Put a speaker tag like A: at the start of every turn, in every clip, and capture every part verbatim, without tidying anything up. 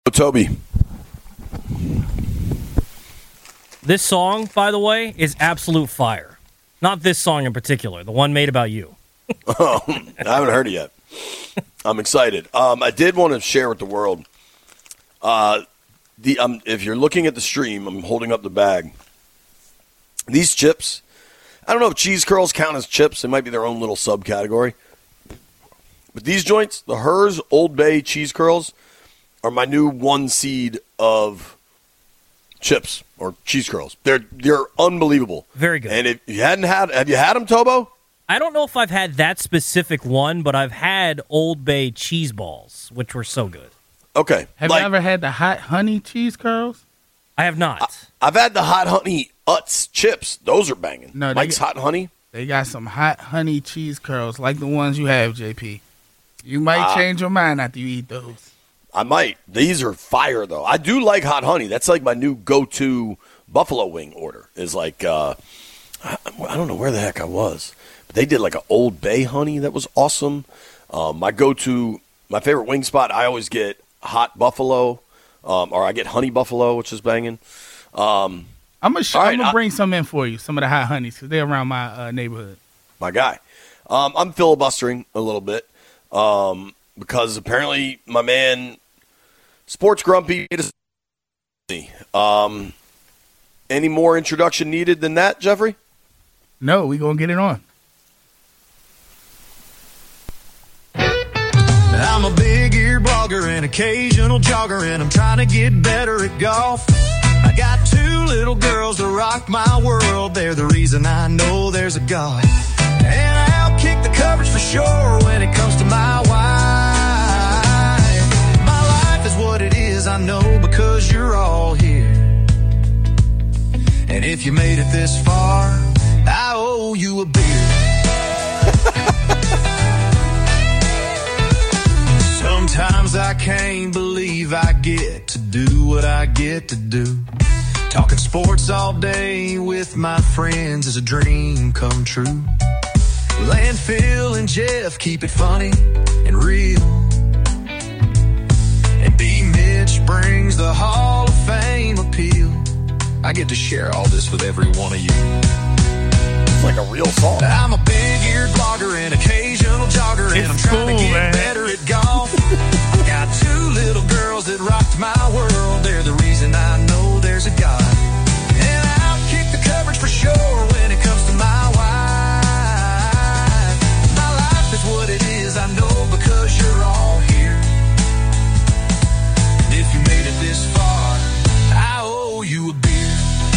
A: Toby.
B: This song, by the way, is absolute fire. Not this song in particular, the one made about you.
A: Oh, I haven't heard it yet. I'm excited. Um, I did want to share with the world. Uh, the um, if you're looking at the stream, I'm holding up the bag. These chips, I don't know if cheese curls count as chips. They might be their own little subcategory. But these joints, the Hers Old Bay cheese curls, are my new one seed of chips or cheese curls. They're they're unbelievable.
B: Very good.
A: And if you hadn't had, have you had them, Tobo?
B: I don't know if I've had that specific one, but I've had Old Bay cheese balls, which were so good.
A: Okay.
C: Have
A: like,
C: you ever had the hot honey cheese curls?
B: I have not.
A: I, I've had the hot honey Utz chips. Those are banging.
C: No, they
A: Mike's
C: get-
A: hot honey.
C: They got some hot honey cheese curls like the ones you have, J P. You might
A: Uh,
C: change your mind after you eat those.
A: I might. These are fire, though. I do like hot honey. That's like my new go-to buffalo wing order. Is like, uh, I, I don't know where the heck I was. But they did like an Old Bay honey that was awesome. Um, my go-to, my favorite wing spot, I always get hot buffalo, um, or I get honey buffalo, which is banging. Um,
C: I'm gonna sh-
A: all right,
C: I'm gonna
A: I-
C: bring some in for you, some of the hot honeys, because they're around my uh, neighborhood.
A: my guy. Um, I'm filibustering a little bit um, because apparently my man Sports Grumpy. Um, any more introduction needed than that, Jeffrey?
C: No, we gonna get it on.
D: I'm a big ear blogger and occasional jogger, and I'm trying to get better at golf. I got two little girls that rock my world. They're the reason I know there's a God. And I'll kick the coverage for sure when it comes to my wife. My life is what it is, I know, because you're all here. And if you made it this far, I owe you a beer. Sometimes I can't believe I get to do what I get to do. Talking sports all day with my friends is a dream come true. Landfill and Jeff keep it funny and real. And B. Mitch brings the Hall of Fame appeal. I get to share all this with every one of you.
A: It's like a real song.
D: I'm a big-eared blogger and occasional jogger, and
C: It's
D: I'm trying
C: cool,
D: to get
C: man.
D: better at golf. I've got two little girls that rocked my world. They're the reason I know there's a God. And I'll kick the coverage for sure when it comes to my wife. My life is what it is, I know, because you're all here. And if you made it this far, I owe you a beer.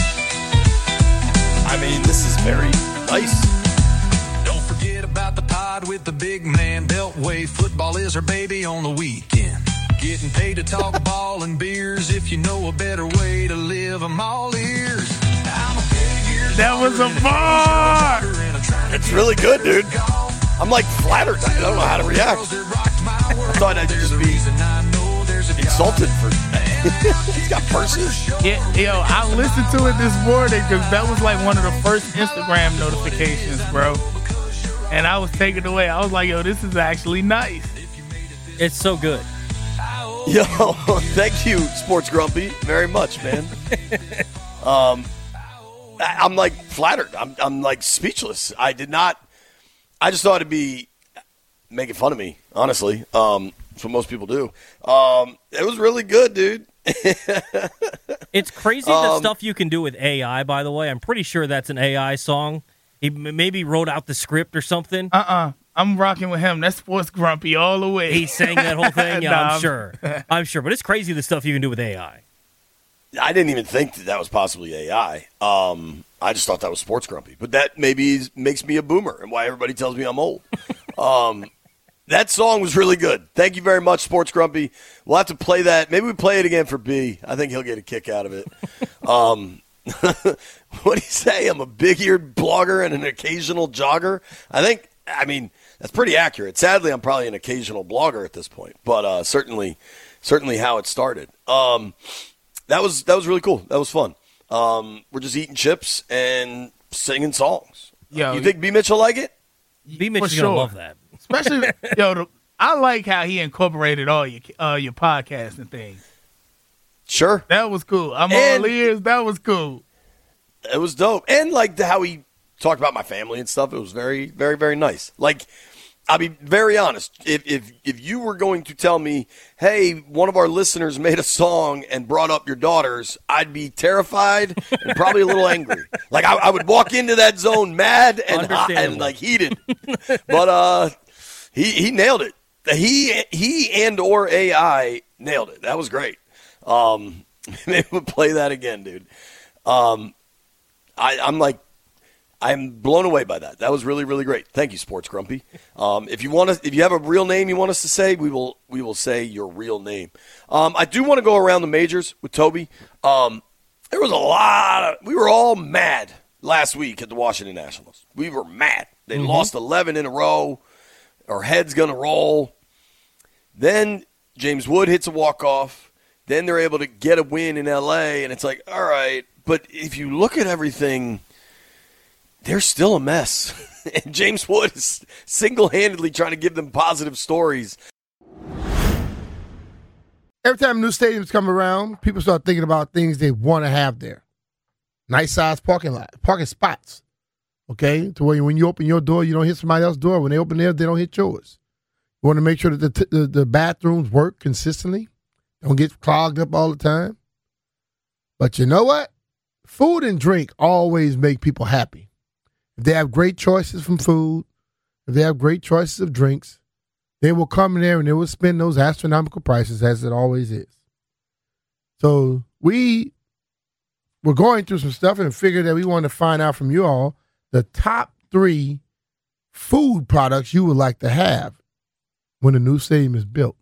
A: I mean, this is very nice.
D: Don't forget about the pod with the big man Beltway. Football is our baby on the weekend. Getting paid to talk ball and beers. If you know a better way to live, I'm all ears. I'm a big ear.
C: That was a bar.
A: It's really good, dude. I'm like flattered. I don't know how to react. I thought I'd just be insulted for he's got purses.
C: Yeah, yo, I listened to it this morning because that was like one of the first Instagram notifications, bro. And I was taken away. I was like, yo, this is actually nice.
B: It's so good.
A: Yo, thank you, Sports Grumpy, very much, man. um, I, I'm like flattered. I'm, I'm like speechless. I did not. I just thought it'd be making fun of me, honestly. Um, that's what most people do. Um, it was really good, dude.
B: It's crazy the
A: Um,
B: stuff you can do with A I, by the way. I'm pretty sure that's an A I song. He m- maybe wrote out the script or something.
C: Uh-uh. I'm rocking with him. That's Sports Grumpy all the way.
B: He sang that whole thing. Yeah,
C: Nah,
B: I'm
C: I'm-
B: sure. I'm sure. But it's crazy the stuff you can do with A I.
A: I didn't even think that that was possibly A I. Um, I just thought that was Sports Grumpy. But that maybe is, makes me a boomer and why everybody tells me I'm old. um, that song was really good. Thank you very much, Sports Grumpy. We'll have to play that. Maybe we play it again for B. I think he'll get a kick out of it. um, what do you say? I'm a big-eared blogger and an occasional jogger. I think, I mean, that's pretty accurate. Sadly, I'm probably an occasional blogger at this point, but uh, certainly, certainly how it started. Um, that was that was really cool. That was fun. Um, we're just eating chips and singing songs.
C: Yo,
A: you think B. Mitch will like it?
B: B. Mitch
C: For
B: is
C: sure.
B: going to love that.
C: Especially, yo, the, I like how he incorporated all your uh, your podcasts and things.
A: Sure.
C: That was cool. I'm
A: And-
C: all ears. That was cool.
A: It was dope. And like the, how he talked about my family and stuff, it was very, very, very nice. Like, I'll be very honest. If, if if you were going to tell me, hey, one of our listeners made a song and brought up your daughters, I'd be terrified and probably a little angry. Like, I, I would walk into that zone mad and hot and like heated. But uh, he he nailed it. He he and or A I nailed it. That was great. Um, maybe we'll play that again, dude. Um, I, I'm like, I'm blown away by that. That was really, really great. Thank you, Sports Grumpy. Um, if you want to, if you have a real name you want us to say, we will, we will say your real name. Um, I do want to go around the majors with Toby. Um, there was a lot of, we were all mad last week at the Washington Nationals. We were mad. They mm-hmm. lost eleven in a row. Our head's gonna roll. Then James Wood hits a walk off. Then they're able to get a win in L A, and it's like, all right. But if you look at everything, they're still a mess. And James Wood is single-handedly trying to give them positive stories.
E: Every time new stadiums come around, people start thinking about things they want to have there. Nice-sized parking lot, parking spots, okay? To where when you open your door, you don't hit somebody else's door. When they open theirs, they don't hit yours. You want to make sure that the, t- the, the bathrooms work consistently, don't get clogged up all the time. But you know what? Food and drink always make people happy. If they have great choices from food, if they have great choices of drinks, they will come in there and they will spend those astronomical prices, as it always is. So we were going through some stuff and figured that we wanted to find out from you all the top three food products you would like to have when a new stadium is built.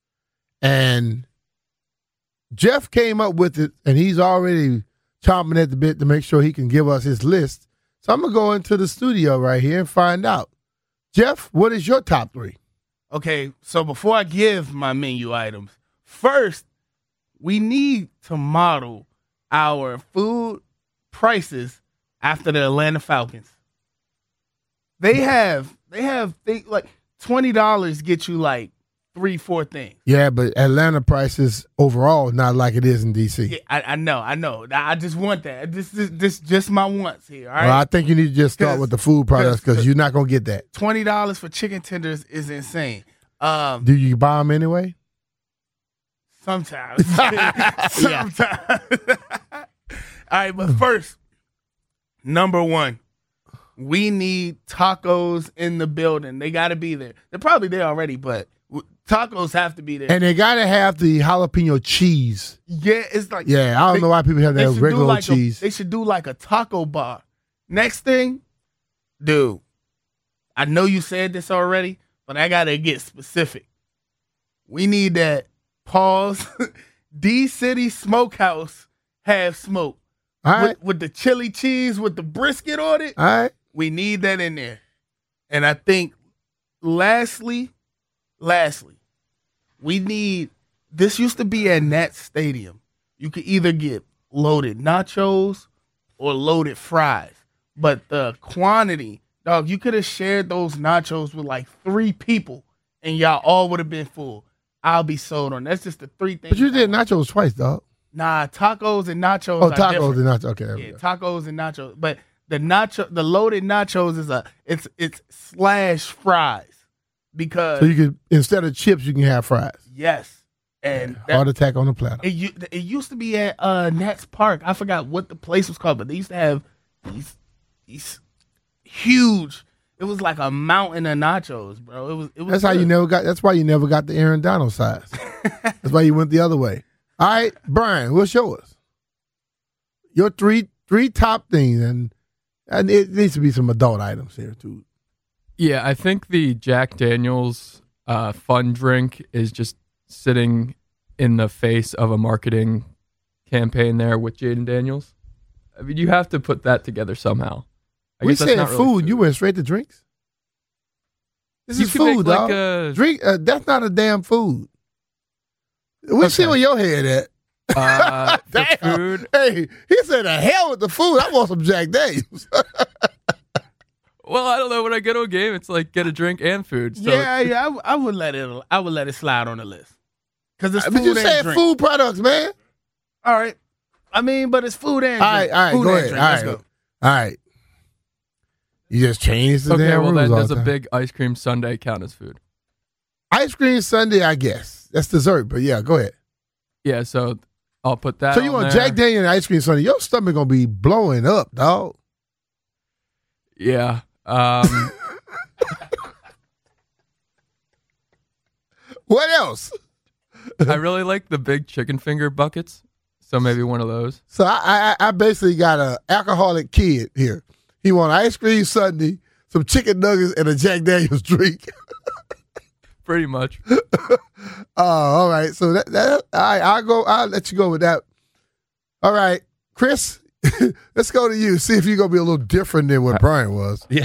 E: And Jeff came up with it, and he's already chomping at the bit to make sure he can give us his list. So I'm going to go into the studio right here and find out. Jeff, what is your top three?
C: Okay, so before I give my menu items, first, we need to model our food prices after the Atlanta Falcons. They have, they have, they, like, twenty dollars get you, like, three, four things.
E: Yeah, but Atlanta prices overall not like it is in D C.
C: Yeah, I, I know, I know. I just want that. This is this, just my wants here, all right?
E: Well, I think you need to just start with the food products because you're not going to get that.
C: twenty dollars for chicken tenders is insane. Um,
E: Do you buy them anyway?
C: Sometimes. Sometimes. All right, but first, number one, we need tacos in the building. They got to be there. They're probably there already, but tacos have to be there.
E: And they got to have the jalapeno cheese.
C: Yeah, it's like.
E: Yeah, I don't
C: they,
E: know why people have that regular
C: like
E: cheese.
C: A, they should do like a taco bar. Next thing, dude, I know you said this already, but I got to get specific. We need that pause D-City Smokehouse have smoke.
E: All right.
C: With, with the chili cheese, with the brisket on it.
E: All right.
C: We need that in there. And I think lastly, lastly, we need, this used to be at Nats Stadium. You could either get loaded nachos or loaded fries. But the quantity, dog, you could have shared those nachos with like three people and y'all all would have been full. I'll be sold on. That's just the three things.
E: But you did nachos twice, dog.
C: Nah, tacos and nachos.
E: Oh,
C: are
E: tacos
C: different.
E: and nachos. Okay. There we
C: Yeah,
E: go.
C: tacos and nachos. But the nacho, the loaded nachos is a it's it's slash fries because
E: So you could, instead of chips, you can have fries.
C: yes, and
E: Yeah,
C: that-
E: heart attack on the platter.
C: it u- it used to be at uh, Nats Park. I forgot what the place was called, but they used to have these these huge. It was like a mountain of nachos, bro. It was. It was
E: That's how
C: good.
E: you never got. That's why you never got the Aaron Donald size. That's why you went the other way. All right, Brian, what's yours? Your three three top things, and and it needs to be some adult items here too.
F: Yeah, I think the Jack Daniels uh, fun drink is just sitting in the face of a marketing campaign there with Jaden Daniels. I mean, you have to put that together somehow. I
E: We
F: guess that's
E: said
F: not really
E: food. You went straight to drinks. This
F: You
E: is
F: could make
E: food,
F: like
E: dog.
F: a-
E: Drink. Uh, that's not a damn food. We
F: Okay.
E: see where your head at.
F: Uh, the
E: Damn.
F: food.
E: Hey, he said, "The hell with the food. I want some Jack Daniels."
F: Well, I don't know. When I go to a game, it's like get a drink and food. So
C: yeah, yeah. I, w- I would let it. I would let it slide on the list because it's
E: But
C: food
E: you
C: and
E: said
C: drink.
E: food products, man.
C: All right. I mean, but it's food and drink.
E: All right, all right,
C: food
E: go
C: and
E: ahead.
C: drink.
E: All
C: Let's
E: right.
C: go.
E: All right. You just changed the
F: Okay,
E: damn
F: well
E: rules
F: then
E: all
F: does
E: the
F: a
E: time.
F: big ice cream sundae count as food?
E: Ice cream sundae, I guess. That's dessert, but yeah, go ahead.
F: Yeah, so I'll put that.
E: So you
F: on
E: want
F: there.
E: Jack Daniel and ice cream sundae? Your stomach gonna be blowing up, dog.
F: Yeah. Um,
E: What else?
F: I really like the big chicken finger buckets, so maybe one of those.
E: So I, I, I basically got an alcoholic kid here. He want ice cream sundae, some chicken nuggets, and a Jack Daniel's drink.
F: Pretty much.
E: Oh, all right. So that, that all right, I'll go. I'll let you go with that. All right, Chris. Let's go to you. See if you're gonna be a little different than what Brian was.
G: Yeah.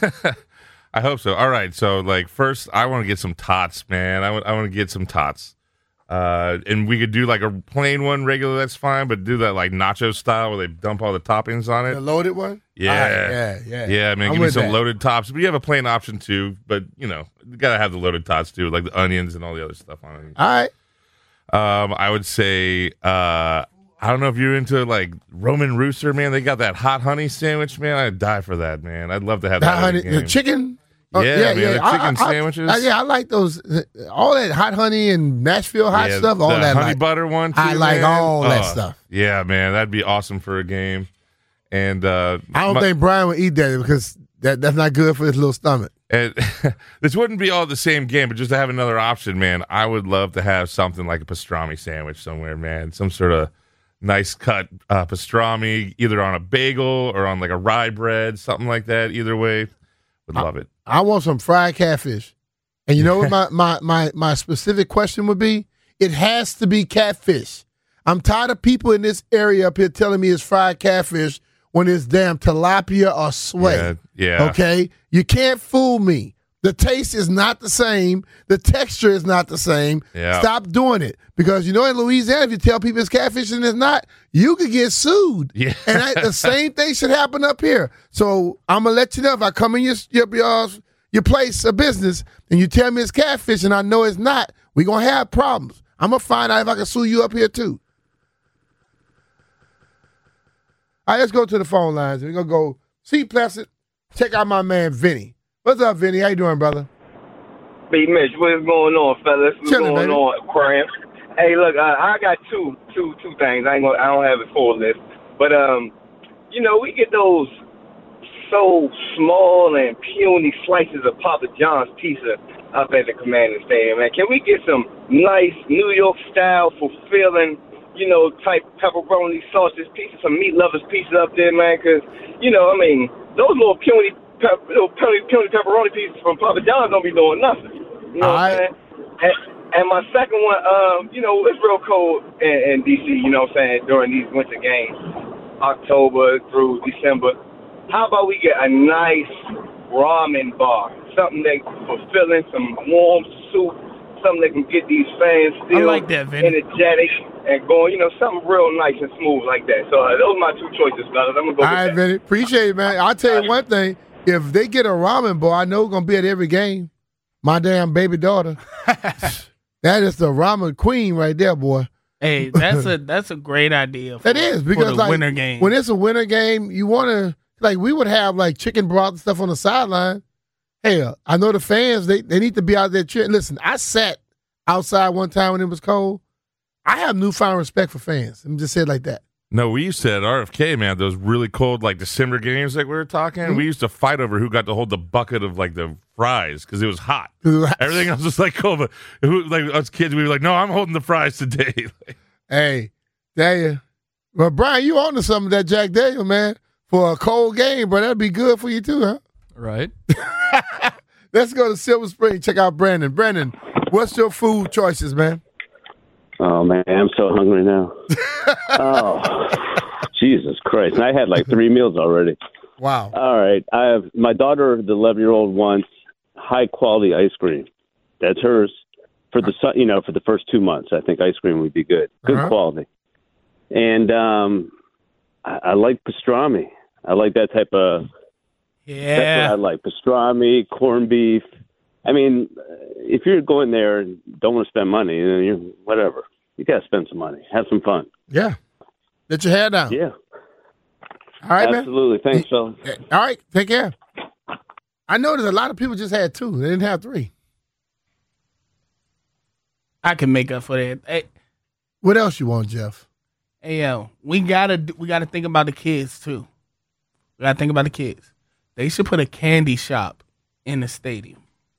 G: I hope so. All right. So, like, first, I want to get some tots, man. I want I want to get some tots. Uh, and we could do, like, a plain one regular, that's fine, but do that, like, nacho style where they dump all the toppings on
E: The
G: it.
E: loaded one.
G: Yeah.
E: All right, yeah, yeah.
G: Yeah, man.
E: I'm
G: give me
E: with
G: some
E: that.
G: loaded tops. But you have a plain option, too. But, you know, you got to have the loaded tots, too, like the onions and all the other stuff on it.
E: All right.
G: Um, I would say, uh, I don't know if you're into, like, Roman Rooster, man. They got that hot honey sandwich, man. I'd die for that, man. I'd love to have that.
E: Hot honey,
G: at a
E: the
G: game.
E: chicken. Oh,
G: Yeah, man, the
E: I-
G: chicken
E: I- I-
G: sandwiches.
E: I- yeah, I like those. All that hot honey and Nashville hot
G: Yeah,
E: stuff. All
G: the
E: that
G: honey
E: like,
G: butter one. Too,
E: I like
G: man.
E: all that
G: Oh,
E: stuff.
G: Yeah, man, that'd be awesome for a game. And uh,
E: I don't
G: my-
E: think Brian would eat that because that, that's not good for his little stomach.
G: and this wouldn't be all the same game, but just to have another option, man. I would love to have something like a pastrami sandwich somewhere, man. Some sort of nice cut uh, pastrami, either on a bagel or on like a rye bread, something like that. Either way, would love it.
E: I want some fried catfish. And you know what my, my, my, my specific question would be? It has to be catfish. I'm tired of people in this area up here telling me it's fried catfish when it's damn tilapia or sway.
G: Yeah, yeah.
E: Okay? You can't fool me. The taste is not the same. The texture is not the same.
G: Yeah.
E: Stop doing it. Because you know in Louisiana, if you tell people it's catfish and it's not, you could get sued.
G: Yeah.
E: And I, the same thing should happen up here. So I'm going to let you know if I come in your, your, your, your place of business and you tell me it's catfish and I know it's not, we're going to have problems. I'm going to find out if I can sue you up here too. All right, let's go to the phone lines. We're going to go see Placid. Check out my man, Vinny. What's up, Vinny? How you doing, brother?
H: B. Mitch, what's going on, fellas? What's
E: Chilling,
H: going
E: baby.
H: on, Aquarium? Hey, look, uh, I got two, two, two things. I ain't gonna, I don't have a full list, but um, you know, we get those so small and puny slices of Papa John's pizza up at the Commander Stadium, man. Can we get some nice New York style, fulfilling, you know, type pepperoni sausage pizza, some meat lovers pizza up there, man? Because you know, I mean, those little puny. Pep, little puny, puny pepperoni pieces from Papa John's don't be doing nothing. You know
E: All
H: what I'm
E: right.
H: saying? And, and my second one, um, you know, it's real cold in, in D C, you know what I'm saying, during these winter games, October through December. How about we get a nice ramen bar, something that fulfilling, some warm soup, something that can get these fans
C: I
H: still
C: like that, Vinny.
H: energetic and going, you know, something real nice and smooth like that. So uh, those are my two choices, fellas. I'm going to go
E: All
H: with
E: right,
H: that.
E: Vinny. Appreciate it, man. I'll tell you one thing. If they get a ramen bar, I know it's going to be at every game. My damn baby daughter. That is the ramen queen right there, boy.
C: Hey, that's a that's a great idea. For,
E: That is
C: for
E: because
C: the
E: like
C: winter game.
E: when it's a winter game, you want to like we would have like chicken broth and stuff on the sideline. Hey, uh, I know the fans they, they need to be out there cheering. Listen, I sat outside one time when it was cold. I have newfound respect for fans. Let me just say it like that.
G: No, we used to at R F K, man, those really cold, like, December games like we were talking,
E: Mm-hmm.
G: we used to fight over who got to hold the bucket of, like, the fries because it was hot. Everything else was, like, cold. But who, like, us kids, we were like, no, I'm holding the fries today.
E: Hey, there you. Well, Brian, you on to some of that Jack Daniel, man, for a cold game, but that'd be good for you too, huh?
F: Right?
E: Let's go to Silver Spring. Check out Brandon. Brandon, what's your food choices, man?
I: Oh, man, I'm so hungry now. Oh, Jesus Christ. And I had like three meals already.
E: Wow.
I: All right. I have my daughter, the eleven-year-old, wants high-quality ice cream. That's hers. For the su- you know, for the first two months, I think ice cream would be good. Good
E: Uh-huh.
I: quality. And um, I, I like pastrami. I like that type of That's
C: yeah.
I: what I like. Pastrami, corned beef. I mean, if you're going there and don't want to spend money, then you whatever. You got to spend some money. Have some fun.
E: Yeah. Let your hair down.
I: Yeah.
E: All right,
I: Absolutely.
E: man.
I: Thanks, fellas.
E: All right. Take care. I noticed a lot of people just had two. They didn't have three.
C: I can make up for that. Hey,
E: What else you want, Jeff?
C: hey yo, we gotta we gotta think about the kids too. We gotta think about the kids. They should put a candy shop in the stadium.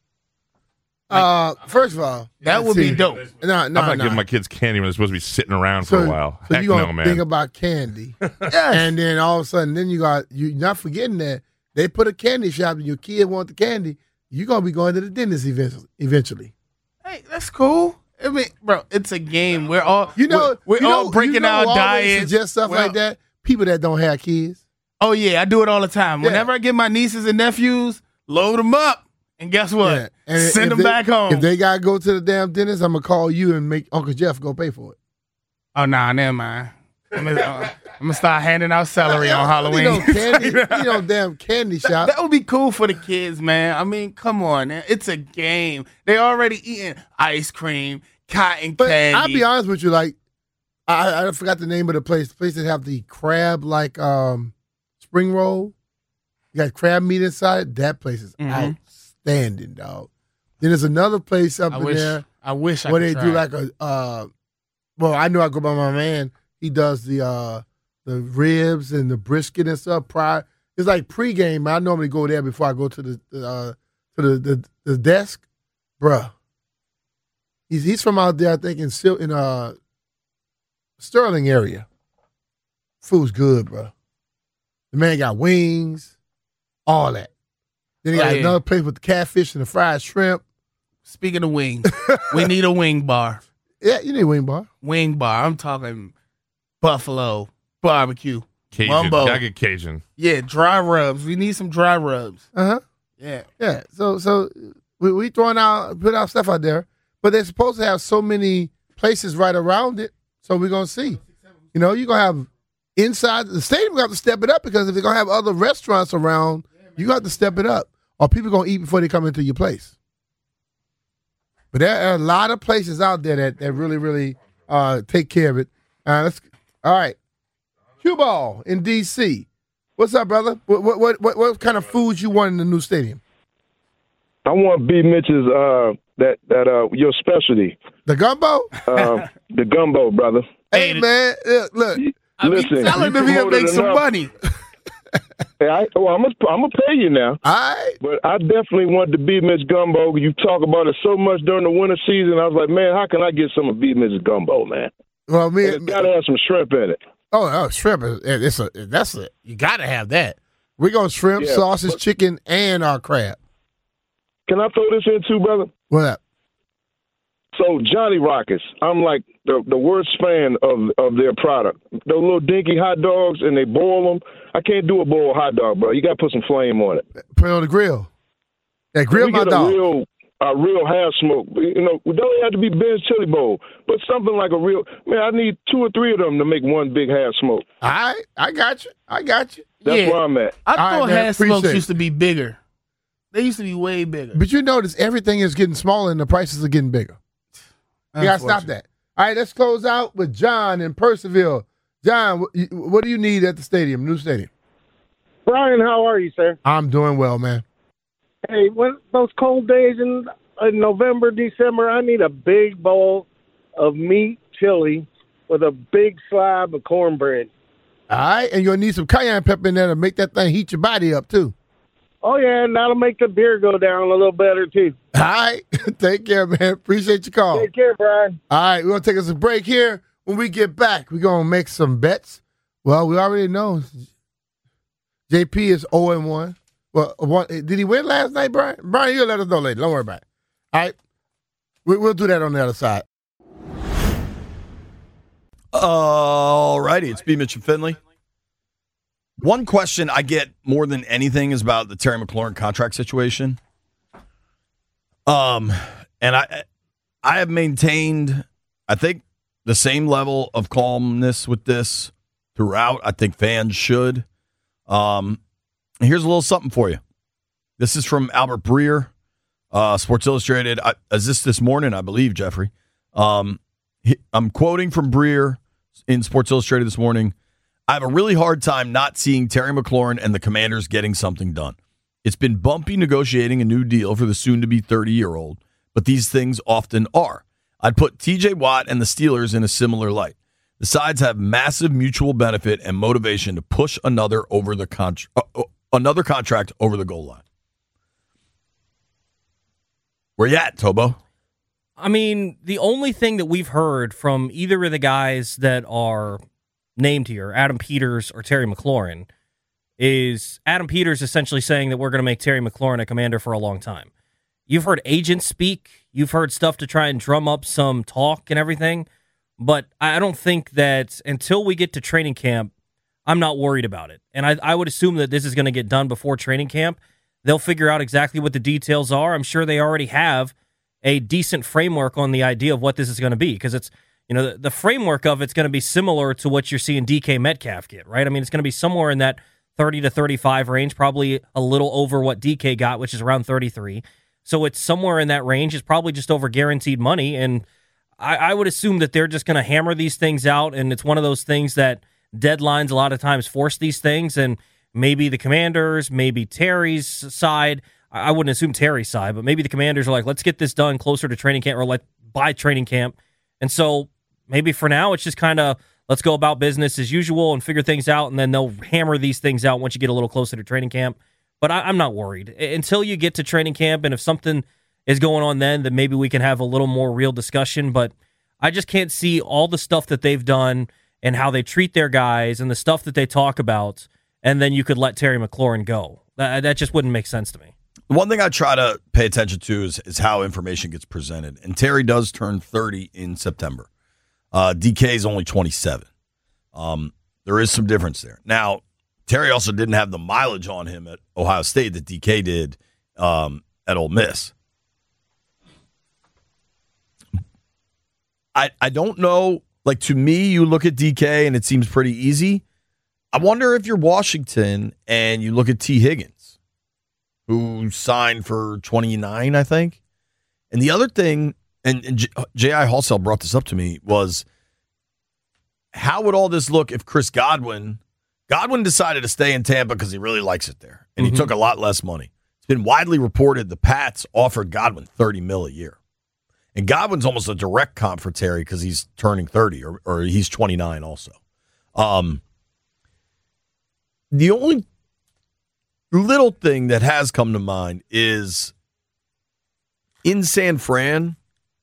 E: Uh, first of all,
C: That would
E: see,
C: be dope.
E: No,
G: I'm
E: no,
G: not
E: no.
G: giving my kids candy when they're supposed to be sitting around for a while.
E: So
G: Heck
E: you gonna
G: no, man.
E: think about candy, and then all of a sudden, then you got you not forgetting that they put a candy shop, and your kid want the candy. You're gonna be going to the dentist eventually. Eventually,
C: Hey, that's cool. I mean, bro, it's a game. We're all
E: you know
C: we're, we're
E: you
C: all
E: know,
C: breaking
E: you know
C: our
E: who always
C: diets.
E: suggest stuff
C: We're all-
E: like that. People that don't have kids.
C: Oh yeah, I do it all the time.
E: Yeah.
C: Whenever I get my nieces and nephews, load them up, and guess what?
E: Yeah. And
C: Send
E: if
C: them
E: they-
C: back home.
E: If they gotta go to the damn dentist, I'm gonna call you and make Uncle Jeff go pay for it.
C: oh nah, never mind. I'm gonna, uh, I'm gonna start handing out celery on Halloween.
E: You know, candy, you know, damn candy shop.
C: That would be cool for the kids, man. I mean, come on, man. It's a game. They already eating ice cream, cotton
E: But
C: candy.
E: I'll be honest with you, like I, I forgot the name of the place. The place that have the crab like um spring roll. You got crab meat inside. That place is
C: Mhm.
E: outstanding, dog. Then there's another place up
C: I
E: in
C: wish.
E: there
C: I wish I
E: where
C: could
E: they
C: try
E: do
C: it.
E: like a uh well, I know I go by my man. He does the uh the ribs and the brisket and stuff prior. It's like pregame. I normally go there before I go to the uh to the the, the desk. Bruh. He's he's from out there, I think, in Sil- in uh Sterling area. Food's good, bro. The man got wings, all that. Then he
C: Oh,
E: got
C: yeah.
E: another place with the catfish and the fried shrimp.
C: Speaking of wings, we need a wing bar.
E: Yeah, you need a wing bar.
C: Wing bar. I'm talking buffalo barbecue.
G: Cajun.
C: Mumbo.
G: Gotta get Cajun.
C: Yeah, dry rubs. We need some dry rubs.
E: Uh huh.
C: Yeah.
E: Yeah. So so we we throwing out put our stuff out there, but they're supposed to have so many places right around it. So we're gonna see. You know, you're gonna have inside the stadium. You have to step it up because if they're gonna have other restaurants around, you got to step it up, or people gonna eat before they come into your place. But there are a lot of places out there that, that really, really uh, take care of it. Uh, let's, all right. Cue Ball in D C. What's up, brother? What, what what what what kind of foods you want in the new stadium?
J: I want B. Mitch's uh that that uh your specialty.
E: The gumbo?
J: Um, the gumbo, brother.
E: Hey, man, look, look.
C: I
J: Listen,
C: mean, tell him
J: you
C: if he'll
J: promoted
C: make some
J: enough.
C: money.
J: Hey, I, well, I'm gonna I'm gonna pay you now.
E: All right.
J: But I definitely want the B. Mitch gumbo. You talk about it so much during the winter season. I was like, man, how can I get some of B. Mitch's gumbo, man?
E: Well, me,
J: And it's got to have some shrimp in it.
E: oh, oh, shrimp is it's a that's a you got to have that. We're gonna shrimp,
J: Yeah,
E: sausage,
J: but-
E: chicken, and our crab.
J: Can I throw this in too, brother?
E: What up?
J: So Johnny Rockets, I'm like the the worst fan of of their product. Those little dinky hot dogs, and they boil them. I can't do a boiled hot dog, bro. You got to put some flame on it.
E: Put it on the grill. Yeah, grill
J: we
E: my
J: get
E: dog.
J: a real a real half smoke. You know, we don't have to be Ben's Chili Bowl, but something like a real man. I need two or three of them to make one big half smoke.
E: All right, I got you. I got you.
J: That's
C: Yeah.
J: where I'm at.
C: I
E: All right,
C: thought
E: man,
C: half smokes
E: appreciate it.
C: used to be bigger. They used to be way bigger.
E: But you notice everything is getting smaller and the prices are getting bigger. You gotta stop
C: Unfortunate.
E: that. All right, let's close out with John in Percival. John, what, you- what do you need at the stadium, new stadium?
K: Brian, how are you, sir?
E: I'm doing well, man.
K: Hey, when those cold days in, in November, December, I need a big bowl of meat chili with a big slab of cornbread.
E: All right, and you're gonna need some cayenne pepper in there to make that thing heat your body up too.
K: Oh, yeah, and that'll make the beer go down a little better, too.
E: All right, take care, man. Appreciate your call.
K: Take care, Brian.
E: All right, we're gonna take us a break here. When we get back, we're gonna make some bets. Well, we already know J P is zero and one. Well, one, did he win last night, Brian? Brian, you'll let us know later. Don't worry about it. All right, we, we'll do that on the other side.
A: All righty, it's B. Mitch and Finley. One question I get more than anything is about the Terry McLaurin contract situation. Um, and I, I have maintained, I think, the same level of calmness with this throughout. I think fans should. Um, here's a little something for you. This is from Albert Breer, uh, Sports Illustrated. I, is this this morning, I believe, Jeffrey? Um, he, I'm quoting from Breer. in Sports Illustrated this morning. I have a really hard time not seeing Terry McLaurin and the Commanders getting something done. It's been bumpy negotiating a new deal for the soon-to-be thirty-year-old, but these things often are. I'd put T J Watt and the Steelers in a similar light. The sides have massive mutual benefit and motivation to push another over the con- uh, another contract over the goal line. Where you at, Tobo?
B: I mean, the only thing that we've heard from either of the guys that are named here, Adam Peters or Terry McLaurin, is Adam Peters essentially saying that we're going to make Terry McLaurin a Commander for a long time. You've heard agents speak. You've heard stuff to try and drum up some talk and everything. But I don't think that until we get to training camp, I'm not worried about it. And I, I would assume that this is going to get done before training camp. They'll figure out exactly what the details are. I'm sure they already have a decent framework on the idea of what this is going to be, because it's, you know, the, the framework of it's going to be similar to what you're seeing D K Metcalf get, right? I mean, it's going to be somewhere in that thirty to thirty-five range, probably a little over what D K got, which is around thirty-three. So it's somewhere in that range. It's probably just over guaranteed money. And I, I would assume that they're just going to hammer these things out. And it's one of those things that deadlines a lot of times force these things. And maybe the Commanders, maybe Terry's side, I wouldn't assume Terry's side, but maybe the Commanders are like, let's get this done closer to training camp or like by training camp. And so maybe for now, it's just kind of let's go about business as usual and figure things out. And then they'll hammer these things out once you get a little closer to training camp. But I, I'm not worried until you get to training camp. And if something is going on then, then maybe we can have a little more real discussion. But I just can't see all the stuff that they've done and how they treat their guys and the stuff that they talk about. And then you could let Terry McLaurin go. That, that just wouldn't make sense to me.
A: One thing I try to pay attention to is, is how information gets presented. And Terry does turn thirty in September. Uh, D K is only twenty-seven. Um, there is some difference there. Now, Terry also didn't have the mileage on him at Ohio State that D K did um, at Ole Miss. I I don't know. Like, to me, you look at D K and it seems pretty easy. I wonder if you're Washington and you look at T. Higgins, who signed for twenty-nine, I think. And the other thing, and, and J I. Halsell brought this up to me, was how would all this look if Chris Godwin, Godwin decided to stay in Tampa because he really likes it there, and mm-hmm. he took a lot less money. It's been widely reported the Pats offered Godwin thirty mil a year. And Godwin's almost a direct comp for Terry because he's turning thirty, or, or he's twenty-nine also. Um, the only little thing that has come to mind is in San Fran.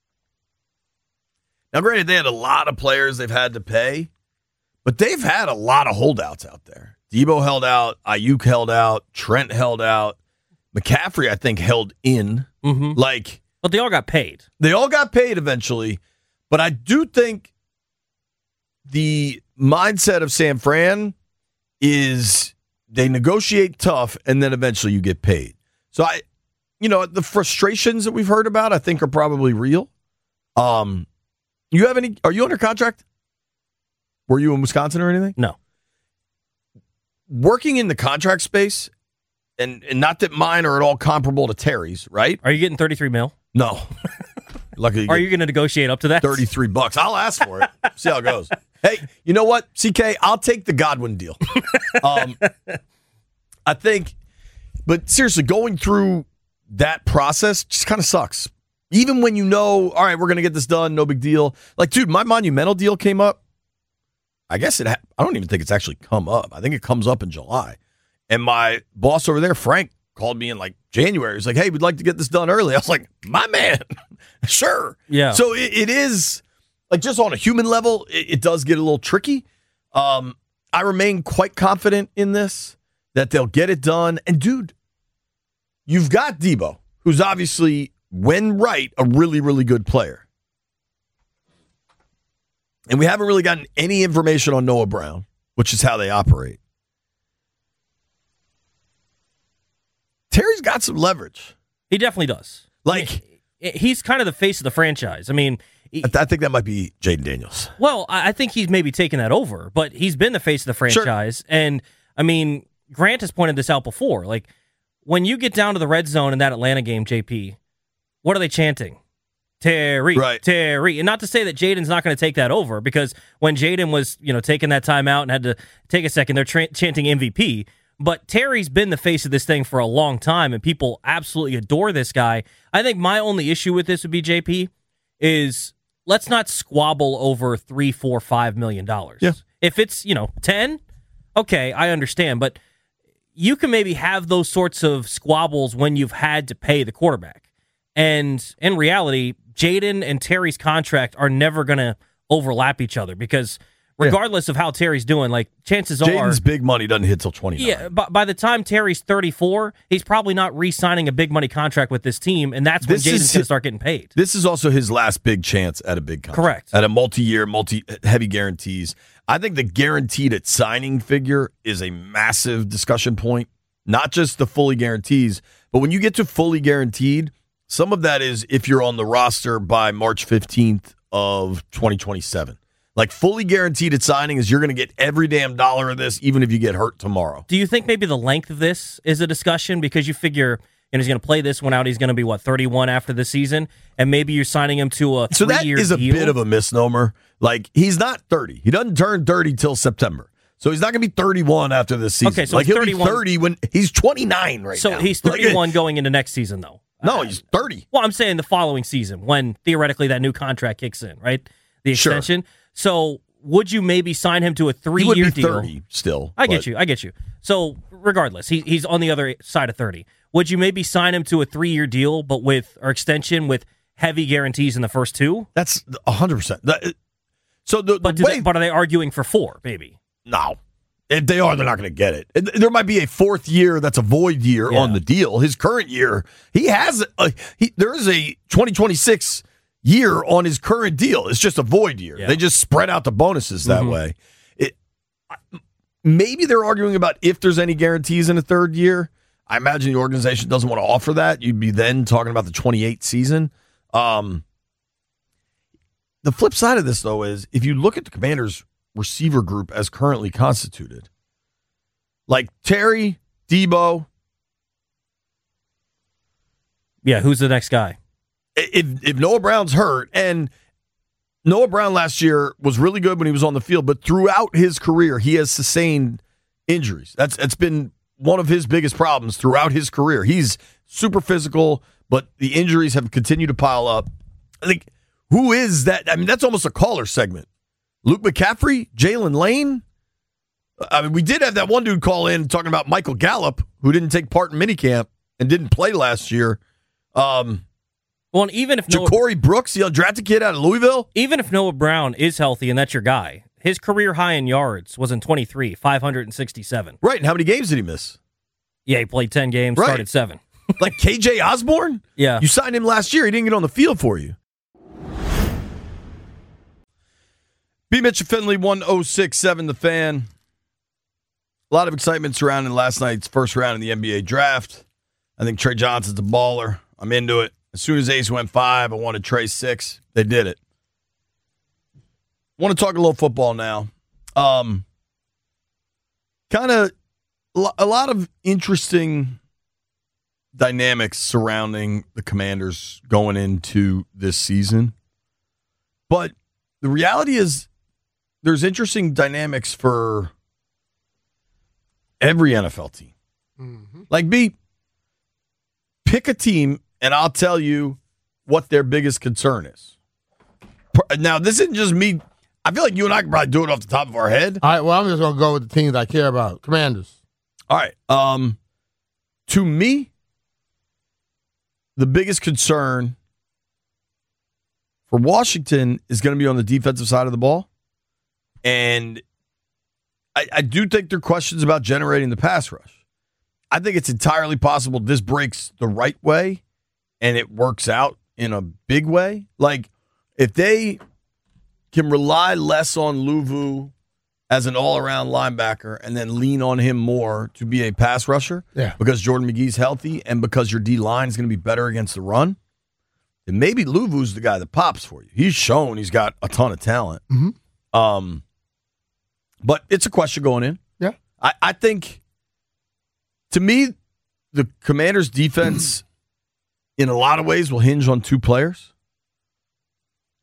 A: Now, granted, they had a lot of players they've had to pay, but they've had a lot of holdouts out there. Debo held out, Ayuk held out, Trent held out, McCaffrey, I think, held in.
B: Mm-hmm.
A: Like,
B: but they all got paid.
A: They all got paid eventually, but I do think the mindset of San Fran is they negotiate tough, and then eventually you get paid. So, I, you know, the frustrations that we've heard about, I think, are probably real. Um, you have any? Are you under contract? Were you in Wisconsin or anything?
B: No.
A: Working in the contract space, and, and not that mine are at all comparable to Terry's, right?
B: Are you getting thirty-three mil?
A: No. Luckily,
B: are you going to negotiate up to that?
A: thirty-three bucks. I'll ask for it. See how it goes. Hey, you know what, C K? I'll take the Godwin deal. Um, I think, but seriously, going through that process just kind of sucks. Even when you know, all right, we're going to get this done, no big deal. Like, dude, my Monumental deal came up. I guess it, ha- I don't even think it's actually come up. I think it comes up in July. And my boss over there, Frank, called me in like January. He's like, hey, we'd like to get this done early. I was like, my man, sure.
B: Yeah.
A: So it, it is, like, just on a human level, it, it does get a little tricky. Um, I remain quite confident in this, that they'll get it done. And, dude, you've got Debo, who's obviously, when right, a really, really good player. And we haven't really gotten any information on Noah Brown, which is how they operate. Terry's got some leverage.
B: He definitely does.
A: Like,
B: he's kind of the face of the franchise. I mean, he,
A: I, th- I think that might be Jaden Daniels.
B: Well, I, I think he's maybe taken that over, but he's been the face of the franchise. Sure. And, I mean, Grant has pointed this out before. Like, when you get down to the red zone in that Atlanta game, J P, what are they chanting? Terry,
A: Right.
B: Terry. And not to say that Jaden's not going to take that over, because when Jaden was, you know, taking that time out and had to take a second, they're tra- chanting M V P. But Terry's been the face of this thing for a long time, and people absolutely adore this guy. I think my only issue with this would be, J P, is let's not squabble over three, four, five million dollars.
A: Yeah.
B: If it's, you know, ten, okay, I understand. But you can maybe have those sorts of squabbles when you've had to pay the quarterback. And in reality, Jaden and Terry's contract are never going to overlap each other, because regardless of how Terry's doing, like, chances are
A: Jaden's big money doesn't hit till twenty-nine.
B: Yeah, but by the time Terry's thirty-four, he's probably not re-signing a big money contract with this team, and that's when
A: This
B: Jaden's
A: is
B: going to
A: hi-
B: start getting paid.
A: This is also his last big chance at a big contract.
B: Correct.
A: At a multi-year, multi-heavy guarantees. I think the guaranteed at signing figure is a massive discussion point. Not just the fully guarantees, but when you get to fully guaranteed, some of that is if you're on the roster by March fifteenth of twenty twenty-seven. Like, fully guaranteed at signing is you're going to get every damn dollar of this, even if you get hurt tomorrow.
B: Do you think maybe the length of this is a discussion? Because you figure, and he's going to play this one out, he's going to be, what, thirty-one after the season? And maybe you're signing him to a
A: So that
B: three-year
A: is a
B: deal?
A: bit of a misnomer. Like, he's not thirty. He doesn't turn thirty till September. So he's not going to be thirty-one after this season.
B: Okay, so
A: like,
B: he's
A: he'll
B: thirty-one.
A: be thirty when he's twenty-nine right
B: So
A: now.
B: he's
A: Like,
B: thirty-one going into next season, though.
A: no, he's thirty.
B: Well, I'm saying the following season, when theoretically that new contract kicks in, right? The
A: Sure.
B: extension. So would you maybe sign him to a
A: He would
B: three-year
A: be
B: deal?
A: thirty still.
B: I get
A: but-
B: you. I get you. So regardless, he, he's on the other side of thirty. Would you maybe sign him to a three-year deal, but with or extension with heavy guarantees in the first two?
A: That's one hundred percent. That, so the,
B: But,
A: the
B: do
A: way,
B: they, but are they arguing for four, maybe?
A: no. If they are, they're not going to get it. And there might be a fourth year that's a void year
B: Yeah.
A: on the deal. His current year, he has a, he, there is a twenty twenty-six year on his current deal. It's just a void year.
B: Yeah.
A: They just spread out the bonuses that
B: Mhm.
A: way. It, maybe they're arguing about if there's any guarantees in a third year. I imagine the organization doesn't want to offer that. You'd be then talking about the twenty-eight season. Um, the flip side of this, though, is if you look at the Commanders' receiver group as currently constituted, like Terry, Debo,
B: Yeah, who's the next guy?
A: if if Noah Brown's hurt, and Noah Brown last year was really good when he was on the field, but throughout his career, he has sustained injuries. That's that's been one of his biggest problems throughout his career. He's super physical, but the injuries have continued to pile up. I think, who is that? I mean, that's almost a caller segment. Luke McCaffrey, Jalen Lane. I mean, we did have that one dude call in talking about Michael Gallup, who didn't take part in minicamp and didn't play last year. Um,
B: Well, and even if Noah,
A: Ja'Cory Brooks, the undrafted kid out of Louisville.
B: even if Noah Brown is healthy and that's your guy, his career high in yards was in twenty-three, five hundred sixty-seven.
A: Right, and how many games did he miss?
B: Yeah, he played ten games,
A: Right.
B: started seven.
A: Like K J Osborne?
B: Yeah.
A: You signed him last year. He didn't get on the field for you. B. Mitchell Finley, one oh six point seven The Fan. A lot of excitement surrounding last night's first round in the N B A draft. I think Trey Johnson's a baller. I'm into it. As soon as Ace went five, I wanted Trey six. They did it. Want to talk a little football now. Um, kind of a lot of interesting dynamics surrounding the Commanders going into this season. But the reality is there's interesting dynamics for every N F L team.
E: Mm-hmm.
A: Like, B, pick a team, and I'll tell you what their biggest concern is. Per- Now, this isn't just me. I feel like you and I can probably do it off the top of our head.
E: All right, well, I'm just going to go with the teams I care about. Commanders.
A: All right. Um, to me, the biggest concern for Washington is going to be on the defensive side of the ball. And I, I do think there are questions about generating the pass rush. I think it's entirely possible this breaks the right way and it works out in a big way. Like, if they can rely less on Luvu as an all-around linebacker and then lean on him more to be a pass rusher,
E: Yeah.
A: because Jordan McGee's healthy and because your D-line is going to be better against the run, then maybe Luvu's the guy that pops for you. He's shown he's got a ton of talent.
E: Mm-hmm.
A: Um, but it's a question going in.
E: Yeah.
A: I, I think, to me, the Commanders' defense in a lot of ways will hinge on two players.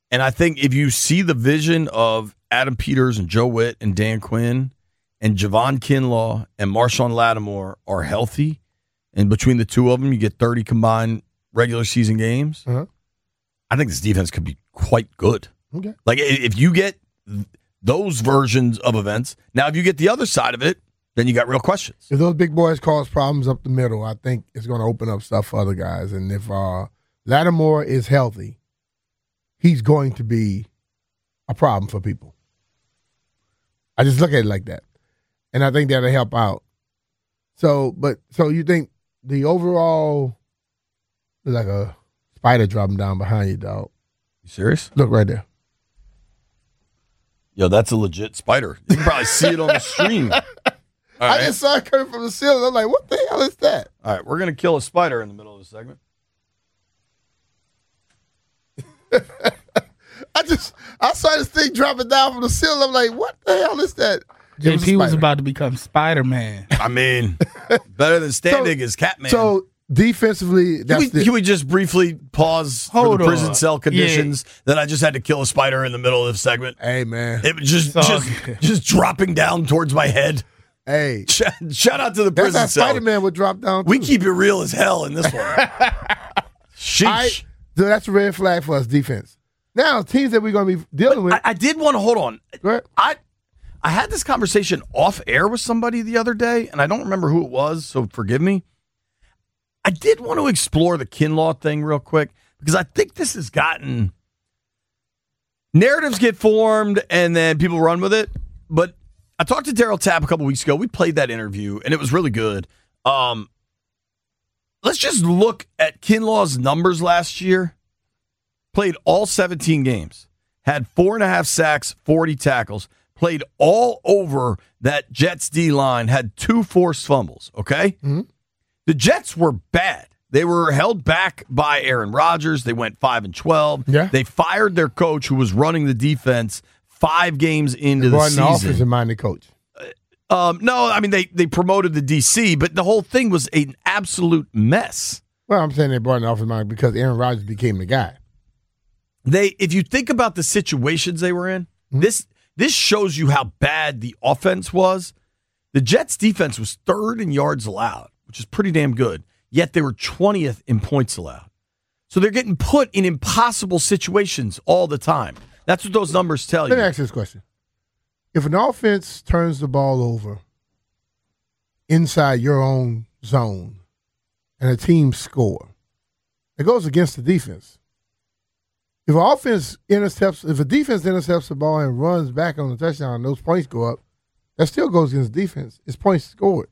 A: And I think if you see the vision of Adam Peters and Joe Witt and Dan Quinn and Javon Kinlaw and Marshawn Lattimore are healthy, and between the two of them, you get thirty combined regular season games,
E: Uh-huh.
A: I think this defense could be quite good.
E: Okay.
A: Like, i- if you get th- those versions of events, now if you get the other side of it, then you got real questions.
E: If those big boys cause problems up the middle, I think it's going to open up stuff for other guys. And if uh, Lattimore is healthy, he's going to be a problem for people. I just look at it like that. And I think that'll help out. So, but, so you think the overall, like a spider dropping down behind you, dog.
A: You serious?
E: Look right there.
A: Yo, that's a legit spider. You can probably see it on the stream. All
E: I
A: right.
E: just saw it coming from the ceiling. I'm like, what the hell is that?
A: All right, we're going to kill a spider in the middle of the segment.
E: I just, I saw this thing dropping down from the ceiling. I'm like, what the hell is that? It
C: J P was
E: spider.
C: about to become Spider-Man.
A: I mean, better than standing is Catman.
E: So defensively,
A: can
E: that's
A: we,
E: the,
A: can we just briefly pause
C: Hold
A: for the prison
C: on.
A: cell conditions that I just had to kill a spider in the middle of the segment?
E: hey, man.
A: It was just,
C: It's all
A: just,
C: good.
A: just dropping down towards my head.
E: Hey,
A: Shout, shout out to the
E: that's
A: prison
E: how
A: cell.
E: Spider-Man would drop down,
A: We
E: too.
A: keep it real as hell in this one. Sheesh.
E: I, so that's a red flag for us defense. Now, teams that we're going to be dealing with.
A: I, I did want to hold on.
E: Go ahead.
A: I I had this conversation off air with somebody the other day, and I don't remember who it was, so forgive me. I did want to explore the Kinlaw thing real quick because I think this has gotten narratives get formed and then people run with it. But I talked to Daryl Tapp a couple weeks ago. We played that interview, and it was really good. Um, let's just look at Kinlaw's numbers last year. Played all seventeen games, had four and a half sacks, forty tackles, played all over that Jets D line, had two forced fumbles, okay?
E: Mm-hmm.
A: The Jets were bad. They were held back by Aaron Rodgers. They went five and twelve.
E: Yeah.
A: They fired their coach who was running the defense five games into
E: They
A: the
E: brought in
A: season.
E: the offensive-minded coach.
A: Um, no, I mean, they, they promoted the D C, but the whole thing was an absolute mess.
E: Well, I'm saying they brought in the offensive-minded because Aaron Rodgers became the guy.
A: They, if you think about the situations they were in,
E: Mm-hmm.
A: this this shows you how bad the offense was. The Jets' defense was third in yards allowed, which is pretty damn good. Yet they were twentieth in points allowed. So they're getting put in impossible situations all the time. That's what those numbers tell
E: Let me
A: you.
E: ask you this question. If an offense turns the ball over inside your own zone and a team score, it goes against the defense. If an offense intercepts, if a defense intercepts the ball and runs back on the touchdown and those points go up, that still goes against defense. It's points scored.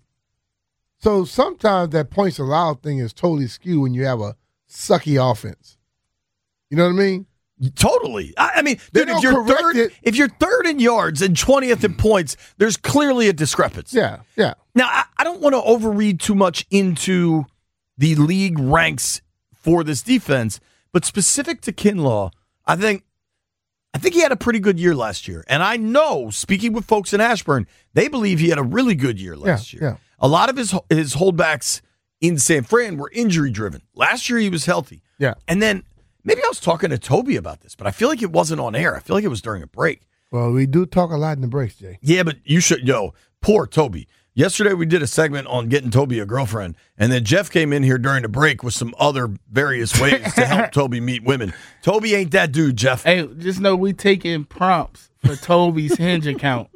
E: So sometimes that points allowed thing is totally skewed when you have a sucky offense. You know what I mean?
A: Totally. I, I mean,
E: They
A: dude, if
E: don't
A: you're
E: correct
A: third,
E: it.
A: if you're third in yards and twentieth in points, there's clearly a discrepancy.
E: Yeah, yeah.
A: Now, I, I don't want to overread too much into the league ranks for this defense, but specific to Kinlaw, I think I think he had a pretty good year last year. And I know, speaking with folks in Ashburn, they believe he had a really good year last
E: Yeah,
A: year.
E: yeah.
A: A lot of his his holdbacks in San Fran were injury driven. Last year he was healthy.
E: Yeah.
A: And then maybe I was talking to Toby about this, but I feel like it wasn't on air. I feel like it was during a break.
E: Well, we do talk a lot in the breaks, Jay.
A: Yeah, but you should, yo, poor Toby. Yesterday we did a segment on getting Toby a girlfriend, and then Jeff came in here during the break with some other various ways to help Toby meet women. Toby ain't that dude, Jeff.
C: Hey, just know we taking prompts for Toby's Hinge account.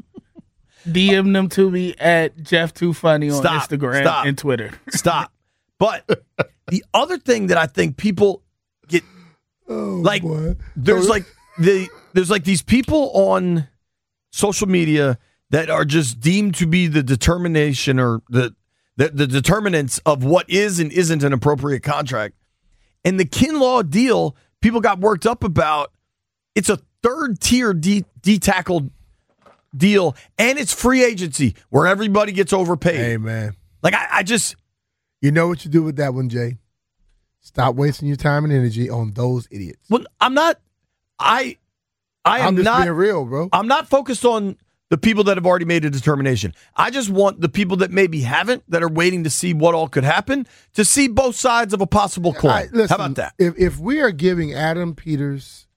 C: D M them to me at Jeff Too Funny on
A: Stop,
C: Instagram
A: stop.
C: and Twitter.
A: Stop. But the other thing that I think people get like
E: boy.
A: there's like the there's like these people on social media that are just deemed to be the determination or the the, the determinants of what is and isn't an appropriate contract. And the Kinlaw deal, people got worked up about. It's a third tier D, D tackle deal, and it's free agency where everybody gets overpaid.
E: Hey, man.
A: Like I, I just
E: You know what you do with that one, Jay? Stop wasting your time and energy on those idiots.
A: well, I'm not. I I am
E: I'm just
A: not
E: being real, bro.
A: I'm not focused on the people that have already made a determination. I just want the people that maybe haven't, that are waiting to see what all could happen, to see both sides of a possible coin.
E: I- listen,
A: How about that?
E: If if we are giving Adam Peters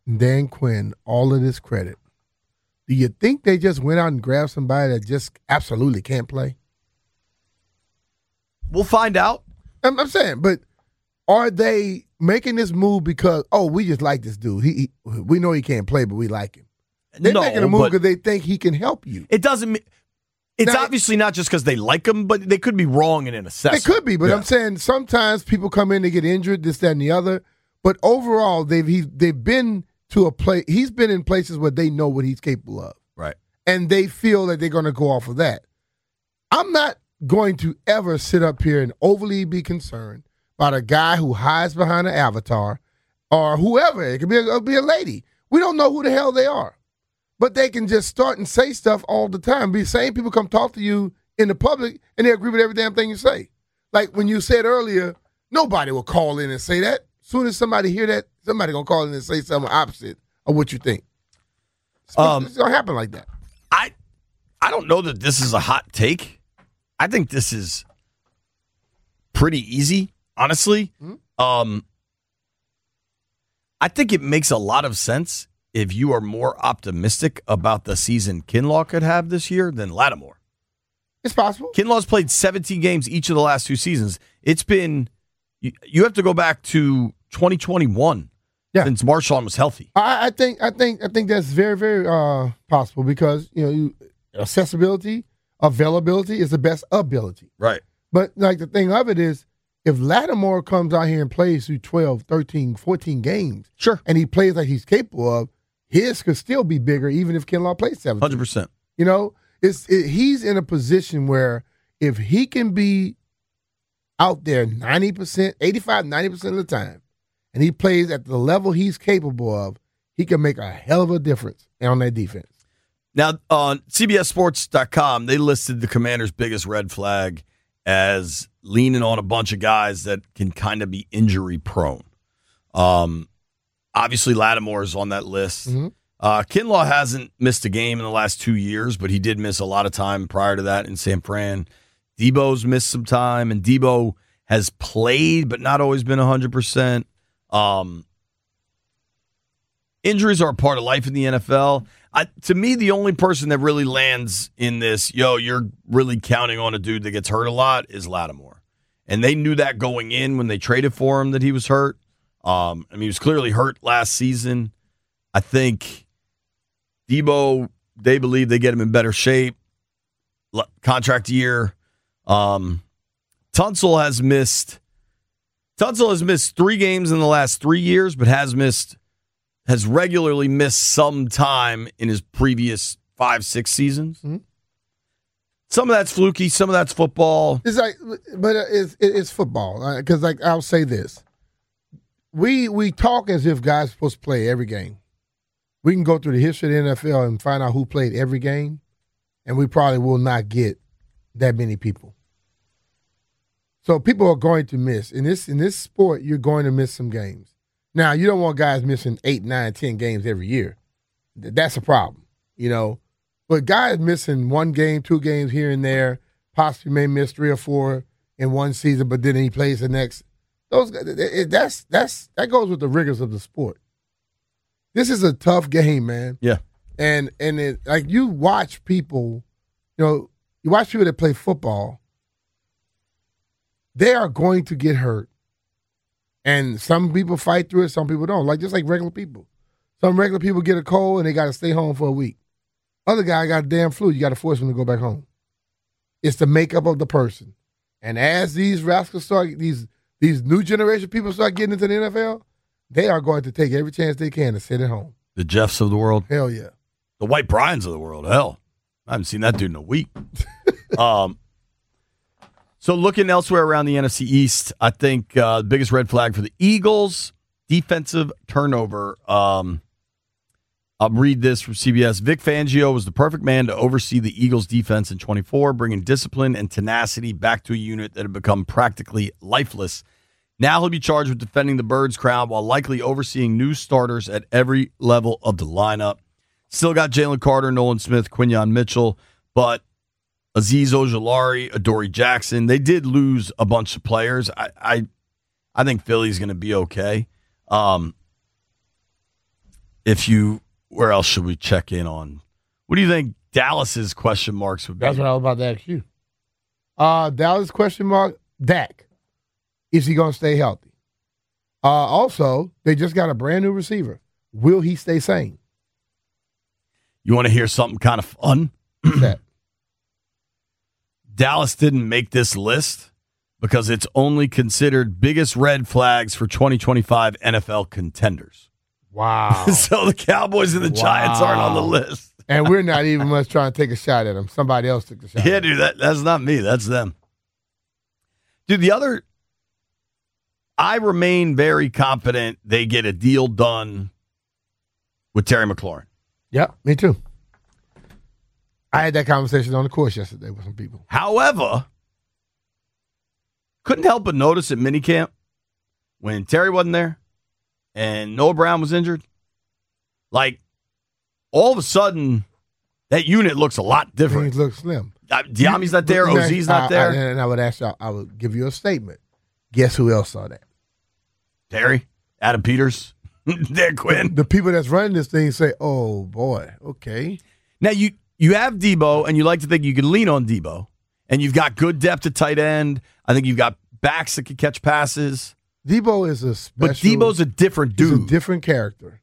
E: Dan Quinn all of this credit, do you think they just went out and grabbed somebody that just absolutely can't play?
A: We'll find out.
E: I'm, I'm saying, but are they making this move because, oh, we just like this dude. He, he we know he can't play, but we like him. They're
A: No,
E: making a move
A: but-
E: because they think he can help you.
A: It doesn't mean it's
E: Now,
A: obviously not just because they like him, but they could be wrong in an assessment.
E: It could be, but
A: Yeah.
E: I'm saying sometimes people come in, they get injured, this, that, and the other. But overall, they've he, they've been to a place. He's been in places where they know what he's capable of,
A: Right.
E: and they feel that they're going to go off of that. I'm not going to ever sit up here and overly be concerned about a guy who hides behind an avatar or whoever. It could be a, it could be a lady. We don't know who the hell they are. But they can just start and say stuff all the time. Be same people come talk to you in the public, and they agree with every damn thing you say. Like when you said earlier, nobody will call in and say that. As soon as somebody hear that, somebody gonna call in and say something opposite of what you think. It's,
A: Um,
E: it's gonna happen like that.
A: I I don't know that this is a hot take. I think this is pretty easy, honestly.
E: Mm-hmm.
A: Um, I think it makes a lot of sense if you are more optimistic about the season Kinlaw could have this year than Lattimore.
E: It's possible.
A: Kinlaw's played seventeen games each of the last two seasons. It's been you, you have to go back to twenty twenty-one
E: Yeah.
A: since Marshawn was healthy.
E: I, I think I think I think that's very very uh, possible because you know you, accessibility, availability is the best ability.
A: Right.
E: But like the thing of it is, if Lattimore comes out here and plays through twelve, thirteen, fourteen games,
A: Sure.
E: and he plays like he's capable of, his could still be bigger even if Kinlaw plays seventeen.
A: one hundred percent.
E: You know, it's it, he's in a position where if he can be out there ninety percent, eighty-five, ninety percent of the time, and he plays at the level he's capable of, he can make a hell of a difference on that defense.
A: Now, on C B S Sports dot com, they listed the Commanders' biggest red flag as leaning on a bunch of guys that can kind of be injury prone. Um, obviously, Lattimore is on that list.
E: Mhm.
A: Uh, Kinlaw hasn't missed a game in the last two years, but he did miss a lot of time prior to that in San Fran. Debo's missed some time, and Debo has played, but not always been one hundred percent. Um, injuries are a part of life in the N F L. I, to me, the only person that really lands in this, yo, you're really counting on a dude that gets hurt a lot, is Lattimore. And they knew that going in when they traded for him that he was hurt. Um, I mean, he was clearly hurt last season. I think Debo, they believe they get him in better shape. L- contract year. Um, Tunsil has missed. Tunsil has missed three games in the last three years, but has missed, has regularly missed some time in his previous five, six seasons.
E: Mm-hmm.
A: Some of that's fluky, some of that's football.
E: It's like, but it's it's football because, like, I'll say this: we we talk as if guys are supposed to play every game. We can go through the history of the N F L and find out who played every game, and we probably will not get that many people. So people are going to miss in this in this sport. You're going to miss some games. Now, you don't want guys missing eight, nine, ten games every year. That's a problem, you know. But guys missing one game, two games here and there, possibly may miss three or four in one season, but then he plays the next. Those that's that's that goes with the rigors of the sport. This is a tough game, man.
A: Yeah,
E: and and it, like you watch people, you know, you watch people that play football. They are going to get hurt. And some people fight through it, some people don't. Like just like regular people. Some regular people get a cold and they got to stay home for a week. Other guy got a damn flu, you got to force him to go back home. It's the makeup of the person. And as these rascals start, these these new generation people start getting into the N F L, they are going to take every chance they can to sit at home.
A: the Jeffs of the world.
E: Hell yeah.
A: The White Bryans of the world. Hell, I haven't seen that dude in a week. um, so looking elsewhere around the N F C East, I think uh, the biggest red flag for the Eagles, defensive turnover. Um, I'll read this from C B S. Vic Fangio was the perfect man to oversee the Eagles defense in twenty-four, bringing discipline and tenacity back to a unit that had become practically lifeless. Now he'll be charged with defending the Birds' crown while likely overseeing new starters at every level of the lineup. Still got Jalen Carter, Nolan Smith, Quinyon Mitchell, but Azeez Ojulari, Adoree Jackson, they did lose a bunch of players. I I, I think Philly's going to be okay. Um, if you, where else should we check in on? What do you think Dallas's question marks would be?
E: That's what I was about to ask you. Uh, Dallas question mark, Dak. Is he going to stay healthy? Uh, also, they just got a brand new receiver. Will he stay sane?
A: You want to hear something kind of fun?
E: What's that?
A: Dallas didn't make this list because it's only considered biggest red flags for twenty twenty-five N F L contenders.
E: Wow.
A: So the Cowboys and the Giants aren't on the list.
E: And we're not even much trying to take a shot at them. Somebody else took the shot.
A: Yeah, dude, that, that's not me. That's them. Dude, the other, I remain very confident they get a deal done with Terry McLaurin.
E: Yeah, me too. I had that conversation on the course yesterday with some people.
A: However, couldn't help but notice at minicamp when Terry wasn't there and Noah Brown was injured, like all of a sudden that unit looks a lot different.
E: Things look slim.
A: Uh, Diami's not there.
E: But-
A: Oz's not there.
E: I, I, and I would ask y'all, I would give you a statement. Guess who else saw that?
A: Terry, Adam Peters, Dan Quinn.
E: The people that's running this thing say, oh, boy, okay.
A: Now, you you have Debo, and you like to think you can lean on Debo, and you've got good depth at tight end. I think you've got backs that can catch passes.
E: Debo is a special.
A: But Debo's a different dude.
E: He's a different character.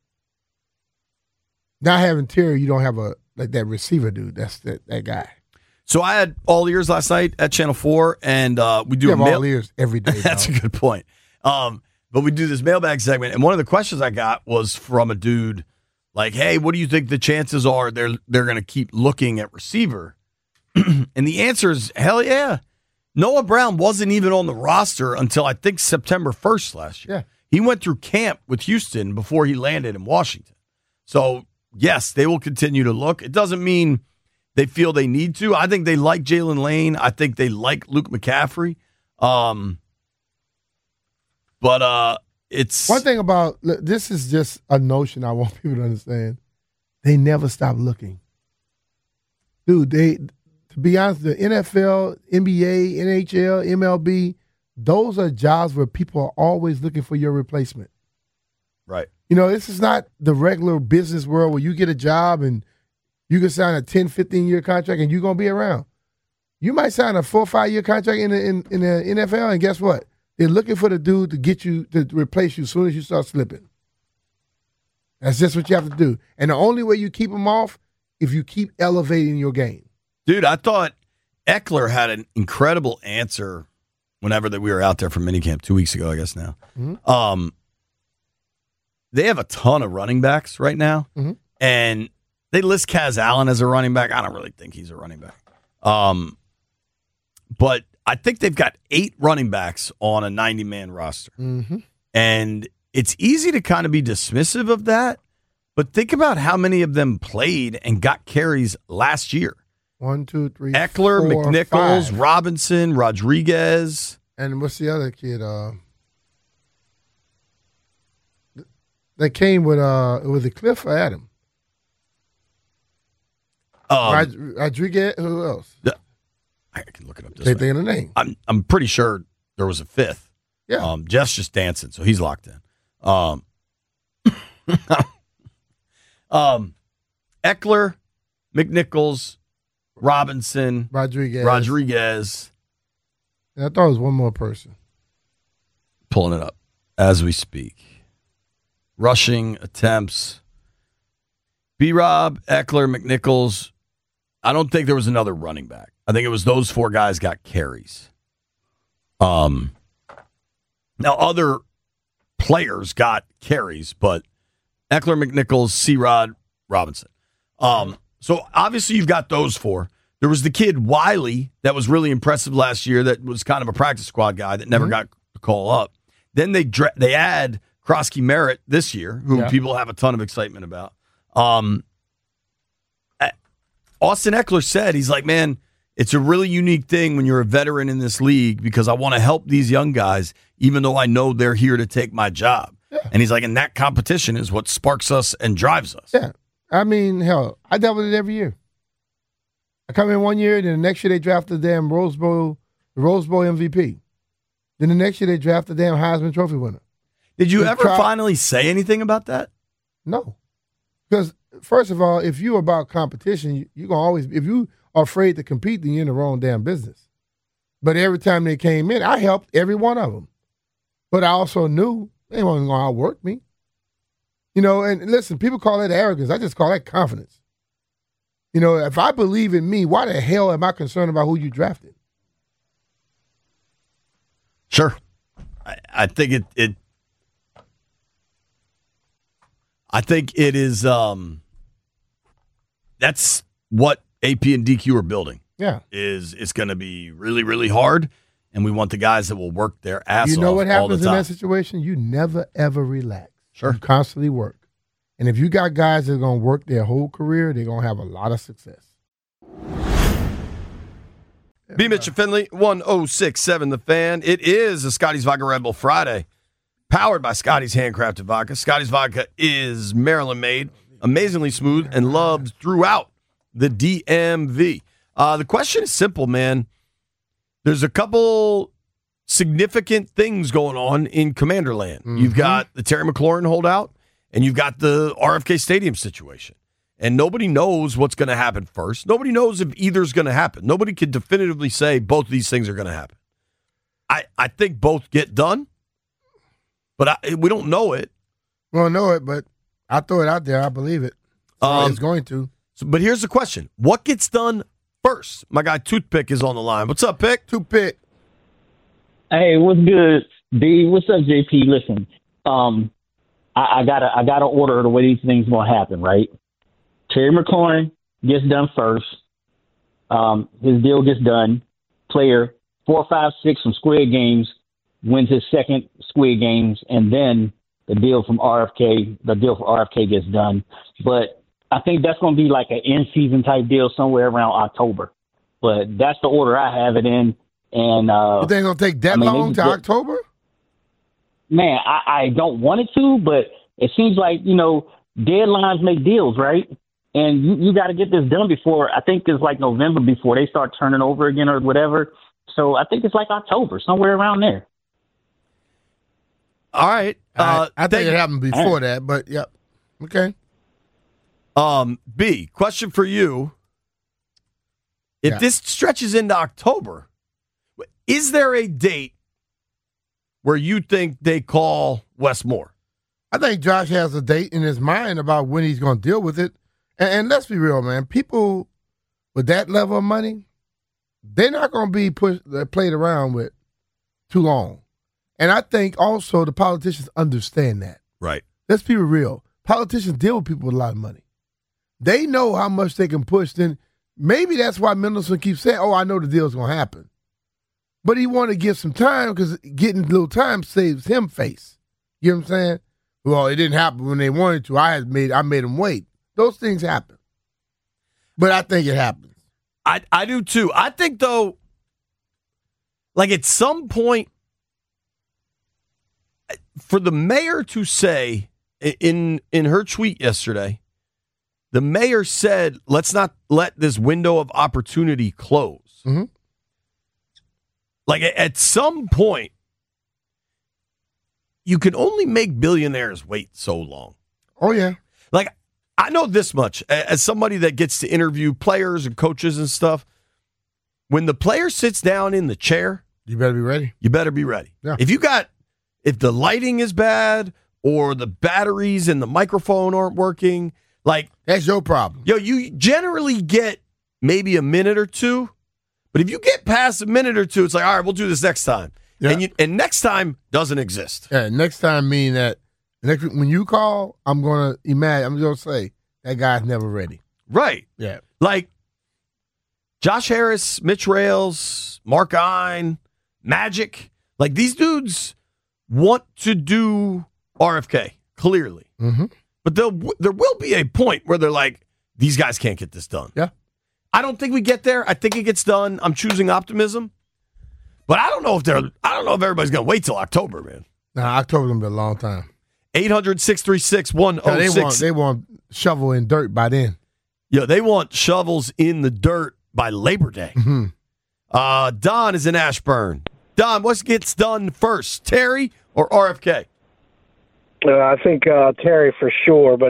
E: Not having Terry, you don't have a like that receiver dude. That's that, that guy.
A: So I had all ears last night at Channel four, and uh, we do
E: You
A: a
E: have
A: mail-
E: all ears every day.
A: That's
E: dog.
A: a good point. Um, but we do this mailbag segment, and one of the questions I got was from a dude like, "Hey, what do you think the chances are they're they're going to keep looking at receiver?" And the answer is, hell yeah. Noah Brown wasn't even on the roster until I think September first last year.
E: Yeah.
A: He went through camp with Houston before he landed in Washington. So, yes, they will continue to look. It doesn't mean they feel they need to. I think they like Jalen Lane. I think they like Luke McCaffrey. Um, but uh, it's
E: One thing about look, this is just a notion I want people to understand. They never stop looking. Dude, they to be honest, the N F L, N B A, N H L, M L B, those are jobs where people are always looking for your replacement.
A: right.
E: You know, this is not the regular business world where you get a job and you can sign a ten, fifteen-year contract and you're going to be around. You might sign a four or five-year contract in the, in, in the N F L, and guess what? They're looking for the dude to get you, to replace you as soon as you start slipping. That's just what you have to do. And the only way you keep them off, if you keep elevating your game.
A: Dude, I thought Eckler had an incredible answer whenever that we were out there for minicamp two weeks ago, I guess now.
E: Mm-hmm.
A: Um, they have a ton of running backs right now,
E: Mhm.
A: and they list Kaz Allen as a running back. I don't really think he's a running back. Um, but I think they've got eight running backs on a ninety-man roster.
E: Mm-hmm.
A: And it's easy to kind of be dismissive of that, but think about how many of them played and got carries last year.
E: One, two, three,
A: Eckler,
E: four,
A: McNichols,
E: five.
A: Robinson, Rodriguez.
E: And what's the other kid? Uh, that came with uh with the Cliff or Adam?
A: Um,
E: Rod- Rodriguez. Who else?
A: I can look it up. This
E: Can't
A: way.
E: think of the name.
A: I'm I'm pretty sure there was a fifth.
E: Yeah.
A: Um, Jeff's just dancing, so he's locked in. Um, um, Eckler, McNichols, Robinson,
E: Rodriguez.
A: Rodriguez.
E: I thought it was one more person.
A: Pulling it up as we speak. Rushing attempts. B-Rob, Eckler, McNichols. I don't think there was another running back. I think it was those four guys got carries. Um, now, other players got carries, but Eckler, McNichols, C-Rod, Robinson. Um, so, obviously, you've got those four. There was the kid, Wiley, that was really impressive last year that was kind of a practice squad guy that never
E: Mm-hmm.
A: got the call up. Then they dra- they add Krosky Merritt this year, who
E: Yeah.
A: people have a ton of excitement about. Um, Austin Eckler said, he's like, man, it's a really unique thing when you're a veteran in this league because I want to help these young guys, even though I know they're here to take my job.
E: Yeah.
A: And he's like, and that competition is what sparks us and drives us.
E: Yeah. I mean, hell, I dealt with it every year. I come in one year, then the next year they draft the damn Rose Bowl, the Rose Bowl M V P. Then the next year they draft the damn Heisman Trophy winner.
A: Did you
E: The
A: ever
E: tri-
A: finally say anything about that?
E: No. Because first of all, if you're about competition, you, you're gonna always. If you are afraid to compete, then you're in the wrong damn business. But every time they came in, I helped every one of them. But I also knew they weren't gonna outwork me. You know, and listen, people call that arrogance. I just call that confidence. You know, if I believe in me, why the hell am I concerned about who you drafted?
A: Sure. I, I think it, it I think it is um that's what A P and D Q are building.
E: Yeah.
A: Is it's gonna be really, really hard, and we want the guys that will work their ass off.
E: You know what
A: all the
E: happens in
A: time.
E: that situation? You never ever relax.
A: Sure.
E: You constantly work. And if you got guys that are going to work their whole career, they're going to have a lot of success.
A: B. Mitch and Finley, one oh six point seven The Fan. It is a Scotty's Vodka Red Bull Friday, powered by Scotty's Handcrafted Vodka. Scotty's Vodka is Maryland-made, amazingly smooth, and loved throughout the D M V. Uh, the question is simple, man. There's a couple significant things going on in Commanderland. Mm-hmm. You've got the Terry McLaurin holdout, and you've got the R F K Stadium situation. And nobody knows what's going to happen first. Nobody knows if either's going to happen. Nobody can definitively say both of these things are going to happen. I, I think both get done, but I, we don't know it.
E: We don't know it, but I throw it out there. I believe it. So
A: Um,
E: it's going to.
A: So, but here's the question. What gets done first? My guy Toothpick is on the line. What's up, Pick?
E: Toothpick.
L: Hey, what's good, B? What's up, J P? Listen, um, I, I gotta, I gotta order the way these things gonna happen, right? Terry McLaurin gets done first. Um, his deal gets done. Player four, five, six from Squid Games wins his second Squid Games, and then the deal from R F K, the deal for R F K gets done. But I think that's going to be like an in-season type deal somewhere around October. But that's the order I have it in. And uh,
E: you think it's going to take that
L: I mean,
E: long to
L: get,
E: October?
L: Man, I, I don't want it to, but it seems like, you know, deadlines make deals, right? And you, you got to get this done before, I think it's like November before they start turning over again or whatever. So I think it's like October, somewhere around there.
A: All right. Uh,
E: I, I think it happened before right. that, but yep. Okay.
A: Um, B, question for you. If
E: yeah.
A: this stretches into October, is there a date where you think they call Wes Moore?
E: I think Josh has a date in his mind about when he's going to deal with it. And, and let's be real, man. People with that level of money, they're not going to be pushed, played around with too long. And I think also the politicians understand that.
A: Right.
E: Let's be real. Politicians deal with people with a lot of money. They know how much they can push. Then maybe that's why Mendelson keeps saying, oh, I know the deal's going to happen. But he wanted to give some time because getting a little time saves him face. You know what I'm saying? Well, it didn't happen when they wanted to. I had made I made them wait. Those things happen. But I think it happens.
A: I, I do too. I think, though, like at some point, for the mayor to say in in her tweet yesterday, the mayor said, let's not let this window of opportunity close.
E: Mm-hmm.
A: Like at some point, you can only make billionaires wait so long.
E: Oh, yeah.
A: Like, I know this much as somebody that gets to interview players and coaches and stuff. When the player sits down in the chair,
E: you better be ready.
A: You better be ready.
E: Yeah.
A: If you got, if the lighting is bad or the batteries and the microphone aren't working, like
E: that's your problem.
A: Yo, you generally get maybe a minute or two, but if you get past a minute or two, it's like, all right, we'll do this next time.
E: Yeah.
A: And you, and next time doesn't exist.
E: Yeah, next time mean that next when you call, I'm gonna imagine. I'm gonna say that guy's never ready.
A: Right.
E: Yeah.
A: Like Josh Harris, Mitch Rales, Mark Ein, Magic. Like these dudes want to do R F K clearly,
E: mm-hmm.
A: but there there will be a point where they're like, these guys can't get this done.
E: Yeah.
A: I don't think we get there. I think it gets done. I'm choosing optimism. But I don't know if they're. I don't know if everybody's gonna wait till October, man.
E: Nah, October's gonna be a long time.
A: eight hundred, six three six, one oh six.
E: They want, they want shovel in dirt by then.
A: Yeah, they want shovels in the dirt by Labor Day.
E: Mm-hmm.
A: Uh, Don is in Ashburn. Don, what gets done first, Terry or R F K?
K: Uh, I think uh, Terry for sure, but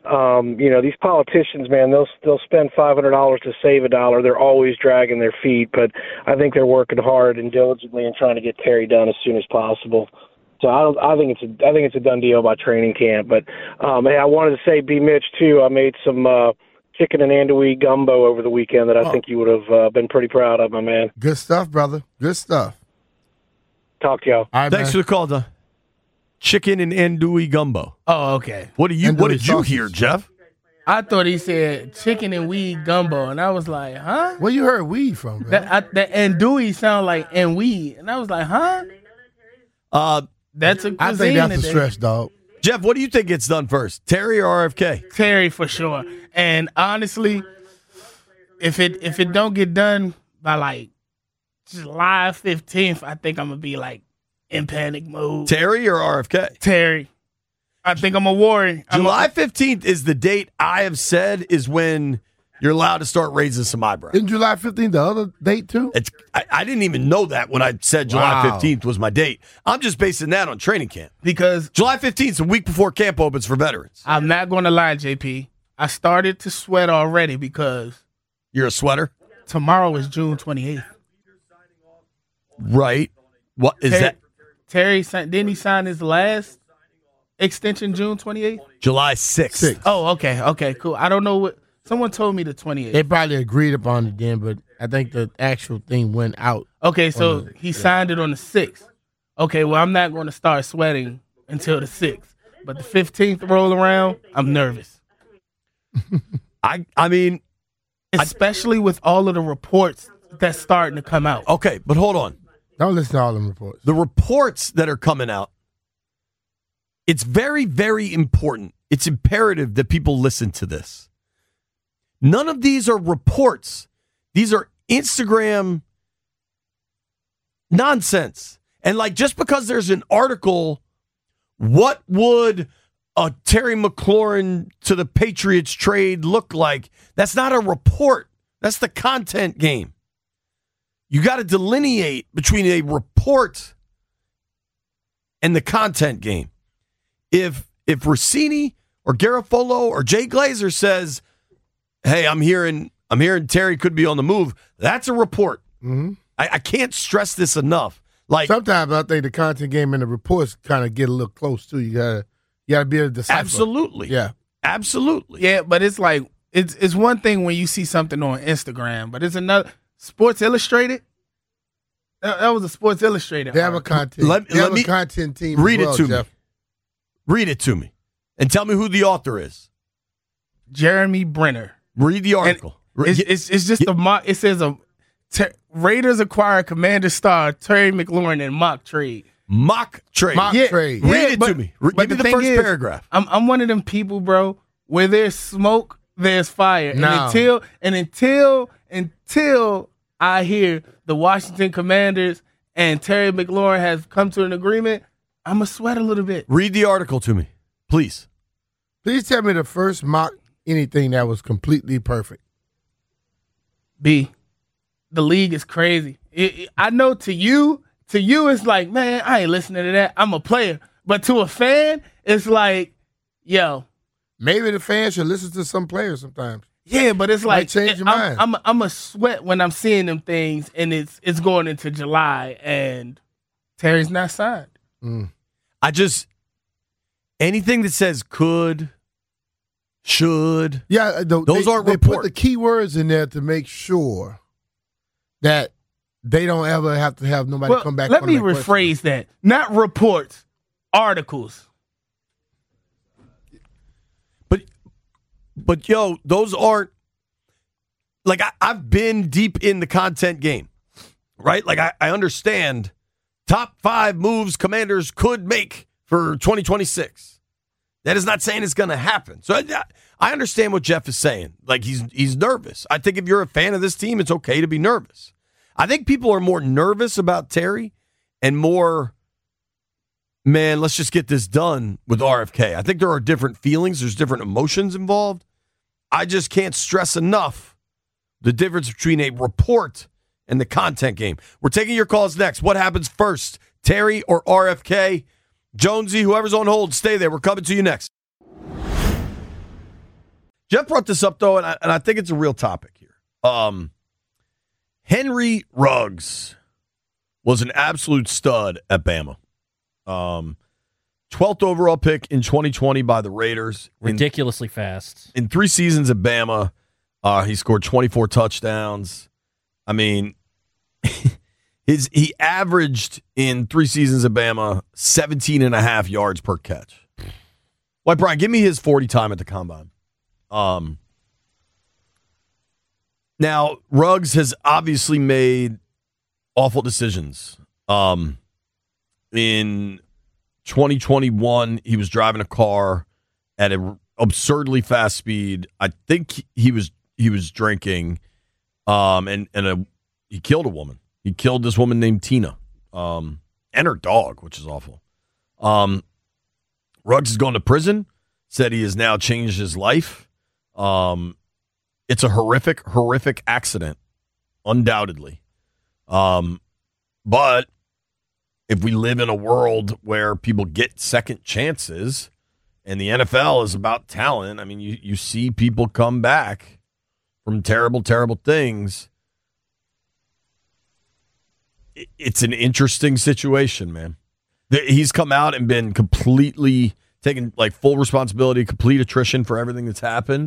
K: Um, you know, these politicians, man, they'll they'll spend five hundred dollars to save a dollar. They're always dragging their feet, but I think they're working hard and diligently and trying to get Terry done as soon as possible. So I don't. I think it's a. I think it's a done deal by training camp. But um, hey, I wanted to say, B. Mitch too. I made some uh, chicken and andouille gumbo over the weekend that I oh. think you would have uh, been pretty proud of, my man.
E: Good stuff, brother. Good stuff.
K: Talk to y'all.
E: All right,
A: Thanks
E: man.
A: for the call, Don. Chicken and andouille gumbo.
C: Oh, okay.
A: What do you?
E: Andouille
A: What did you
E: sausage.
A: hear, Jeff?
C: I thought he said chicken and weed gumbo, and I was like, huh?
E: Where you heard weed from, man?
C: That, I, that andouille sound like and weed, and I was like, huh?
A: Uh,
C: That's a cuisine
E: I think that's a
C: today.
E: stretch, dog.
A: Jeff, what do you think gets done first, Terry or R F K?
C: Terry for sure. And honestly, if it if it don't get done by like July fifteenth, I think I'm gonna be like in panic mode.
A: Terry or R F K?
C: Terry. I think I'm a worry. I'm
A: July
C: a,
A: fifteenth is the date I have said is when you're allowed to start raising some eyebrows.
E: Isn't July fifteenth the other date, too?
A: It's I, I didn't even know that when I said July
E: Wow.
A: fifteenth was my date. I'm just basing that on training camp.
C: because
A: July fifteenth is a week before camp opens for veterans.
C: I'm not gonna lie, J P. I started to sweat already because
A: You're a sweater?
C: tomorrow is June twenty-eighth.
A: Right. What is
C: Terry,
A: that?
C: Terry signed, didn't he sign his last extension June twenty-eighth?
A: July sixth.
E: Six.
C: Oh, okay, okay, cool. I don't know what someone told me the twenty-eighth.
E: They probably agreed upon it then, but I think the actual thing went out.
C: Okay, so
E: on the-
C: he signed it on the sixth. Okay, well, I'm not going to start sweating until the sixth. But the fifteenth roll around, I'm nervous.
A: I I mean,
C: Especially with all of the reports that's starting to come out.
A: okay, but hold on.
E: Don't listen to all them reports.
A: The reports that are coming out, it's very, very important. It's imperative that people listen to this. None of these are reports. These are Instagram nonsense. And like, just because there's an article, what would a Terry McLaurin to the Patriots trade look like? That's not a report. That's the content game. You got to delineate between a report and the content game. If if Rossini or Garofolo or Jay Glazer says, "Hey, I'm hearing I'm hearing Terry could be on the move," that's a report.
E: Mm-hmm.
A: I, I can't stress this enough. Like
E: sometimes I think the content game and the reports kind of get a little close too. You gotta you gotta be able to decipher.
A: Absolutely,
E: Yeah.
A: absolutely.
C: Yeah, but it's like, it's it's one thing when you see something on Instagram, but it's another. Sports Illustrated? That, that was a Sports Illustrated.
E: They have a
C: article.
E: content.
A: Let-
E: they
A: let
E: have
A: me-
E: a content team. as
A: Read it
E: well,
A: to
E: Jeff.
A: me. Read it to me, and tell me who the author is.
C: Jeremy Brenner.
A: Read the article. Re-
C: It's, it's, it's just a mock. It says a ter, Raiders acquire Commander star Terry McLaurin in mock trade.
A: Mock trade.
E: Mock
C: Yeah,
E: trade.
A: Read
C: yeah,
A: it
C: but-
A: to me. Re-
C: but
A: Give me
C: the
A: the
C: thing
A: first
C: is,
A: paragraph.
C: I'm I'm one of them people, bro. Where there's smoke, there's fire. And
E: No.
C: until and until until I hear the Washington Commanders and Terry McLaurin has come to an agreement, I'm gonna sweat a little bit.
A: Read the article to me, please.
E: Please tell me the first mock anything that was completely perfect.
C: B, the league is crazy. It- it- I know to you, to you, it's like, man, I ain't listening to that. I'm a player. But to a fan, it's like, yo,
E: Maybe the fans should listen to some players sometimes.
C: yeah, but it's like,
E: change your
C: I'm,
E: mind.
C: I'm, I'm a sweat when I'm seeing them things, and it's it's going into July, and Terry's not signed.
E: Mm.
A: I just anything that says could, should.
E: Yeah, the,
A: Those
E: they,
A: aren't
E: they
A: report.
E: put the key words in there to make sure that they don't ever have to have nobody
C: Well,
E: come back.
C: let
E: on
C: me
E: that question.
C: rephrase that. Not reports, articles.
A: But but yo, those aren't like I, I've been deep in the content game, right? Like I, I understand top five moves Commanders could make for twenty twenty-six. That is not saying it's going to happen. So I, I understand what Jeff is saying. Like he's he's nervous. I think if you're a fan of this team, it's okay to be nervous. I think people are more nervous about Terry and more, man, let's just get this done with R F K. I think there are different feelings. There's different emotions involved. I just can't stress enough the difference between a report and the content game. We're taking your calls next. What happens first, Terry or R F K? Jonesy, whoever's on hold, stay there. We're coming to you next. Jeff brought this up, though, and I, and I think it's a real topic here. Um, Henry Ruggs was an absolute stud at Bama. Um, twelfth overall pick in twenty twenty by the Raiders.
B: Ridiculously in, fast.
A: In three seasons at Bama, uh, he scored twenty-four touchdowns. I mean, his he averaged in three seasons at Bama seventeen and a half yards per catch. Why, Brian, give me his forty time at the combine. Um, now, Ruggs has obviously made awful decisions. Um, in twenty twenty-one, he was driving a car at an absurdly fast speed. I think he was he was drinking, um, and and a, he killed a woman. He killed this woman named Tina, um, and her dog, which is awful. Um, Ruggs has gone to prison. Said he has now changed his life. Um, it's a horrific, horrific accident, undoubtedly. Um, but if we live in a world where people get second chances, and the N F L is about talent, I mean, you, you see people come back from terrible, terrible things. It's an interesting situation, man. He's come out and been completely taking like full responsibility, complete attrition for everything that's happened.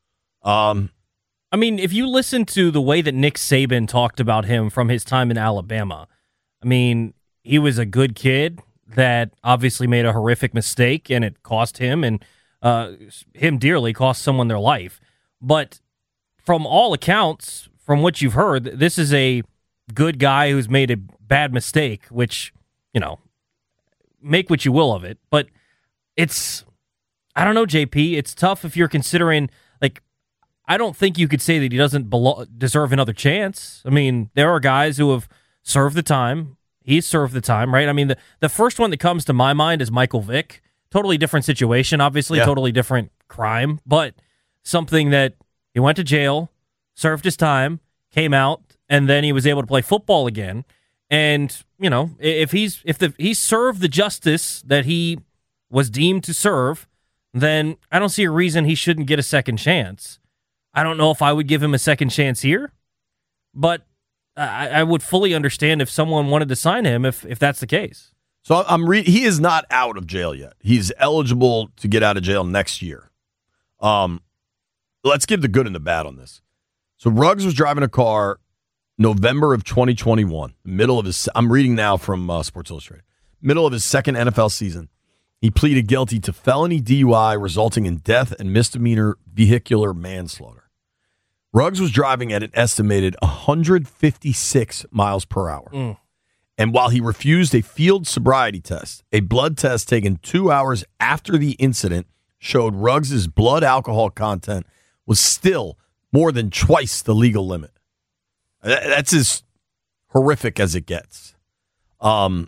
A: Um,
B: I mean, if you listen to the way that Nick Saban talked about him from his time in Alabama, I mean, he was a good kid that obviously made a horrific mistake, and it cost him and uh, him dearly, cost someone their life. But from all accounts, from what you've heard, this is a good guy who's made a bad mistake, which, you know, make what you will of it. But it's, I don't know, J P. It's tough if you're considering, like, I don't think you could say that he doesn't belo- deserve another chance. I mean, there are guys who have served the time. He's served the time, right? I mean, the, the first one that comes to my mind is Michael Vick. Totally different situation, obviously, yeah. Totally different crime, but something that he went to jail, served his time, came out, and then he was able to play football again. And, you know, if he's if the he served the justice that he was deemed to serve, then I don't see a reason he shouldn't get a second chance. I don't know if I would give him a second chance here, but I, I would fully understand if someone wanted to sign him if if that's the case.
A: So I'm re- he is not out of jail yet. He's eligible to get out of jail next year. Um, let's give the good and the bad on this. So Ruggs was driving a car November of twenty twenty-one, middle of his. I'm reading now from uh, Sports Illustrated. Middle of his second N F L season. He pleaded guilty to felony D U I resulting in death and misdemeanor vehicular manslaughter. Ruggs was driving at an estimated one hundred fifty-six miles per hour.
B: Mm.
A: And while he refused a field sobriety test, a blood test taken two hours after the incident showed Ruggs' blood alcohol content was still more than twice the legal limit. That's as horrific as it gets. Um,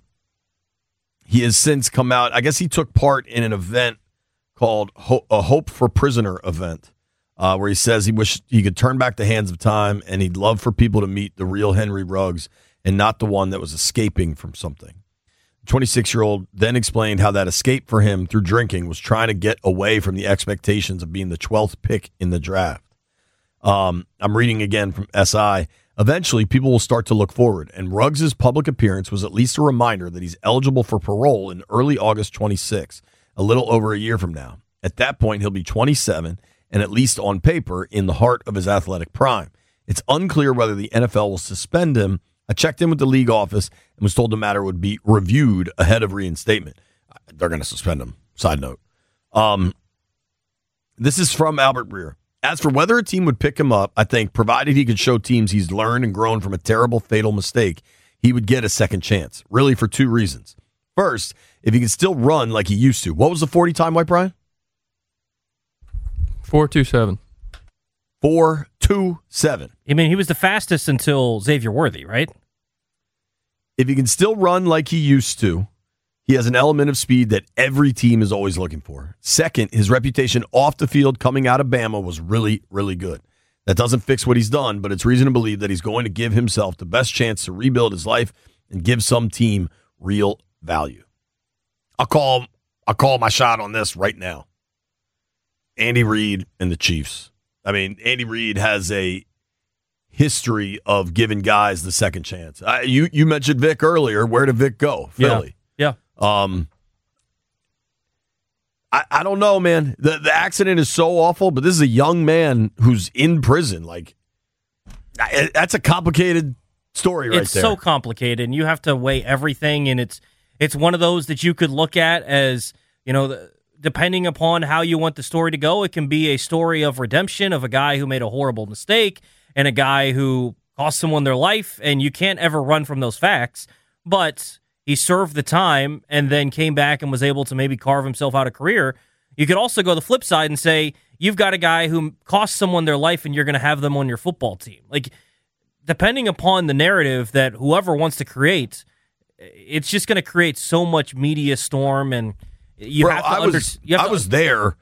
A: he has since come out. I guess he took part in an event called Ho- a Hope for Prisoner event, uh, where he says he wished he could turn back the hands of time and he'd love for people to meet the real Henry Ruggs and not the one that was escaping from something. The twenty-six-year-old then explained how that escape for him through drinking was trying to get away from the expectations of being the twelfth pick in the draft. Um, I'm reading again from S I. Eventually, people will start to look forward, and Ruggs' public appearance was at least a reminder that he's eligible for parole in early August twenty-six, a little over a year from now. At that point, he'll be twenty-seven and at least on paper in the heart of his athletic prime. It's unclear whether the N F L will suspend him. I checked in with the league office and was told the matter would be reviewed ahead of reinstatement. They're going to suspend him. Side note. Um, this is from Albert Breer. As for whether a team would pick him up, I think, provided he could show teams he's learned and grown from a terrible, fatal mistake, he would get a second chance, really for two reasons. First, if he can still run like he used to. What was the forty time, White Brian?
F: four two seven.
A: four two seven.
B: I mean, he was the fastest until Xavier Worthy, right?
A: If he can still run like he used to, he has an element of speed that every team is always looking for. Second, his reputation off the field coming out of Bama was really, really good. That doesn't fix what he's done, but it's reason to believe that he's going to give himself the best chance to rebuild his life and give some team real value. I'll call I'll call my shot on this right now. Andy Reid and the Chiefs. I mean, Andy Reid has a history of giving guys the second chance. I, you you mentioned Vic earlier. Where did Vic go? Philly.
B: Yeah. yeah.
A: Um, I, I don't know, man. The the accident is so awful, but this is a young man who's in prison. Like, I, that's a complicated story right
B: it's
A: there.
B: It's so complicated, and you have to weigh everything, and it's it's one of those that you could look at as, you know, the, depending upon how you want the story to go, it can be a story of redemption of a guy who made a horrible mistake and a guy who cost someone their life, and you can't ever run from those facts. But he served the time and then came back and was able to maybe carve himself out a career. You could also go the flip side and say, you've got a guy who cost someone their life and you're going to have them on your football team. Like, depending upon the narrative that whoever wants to create, it's just going to create so much media storm, and you
A: Bro,
B: have to
A: I
B: under-
A: was,
B: you have
A: I
B: to
A: was there.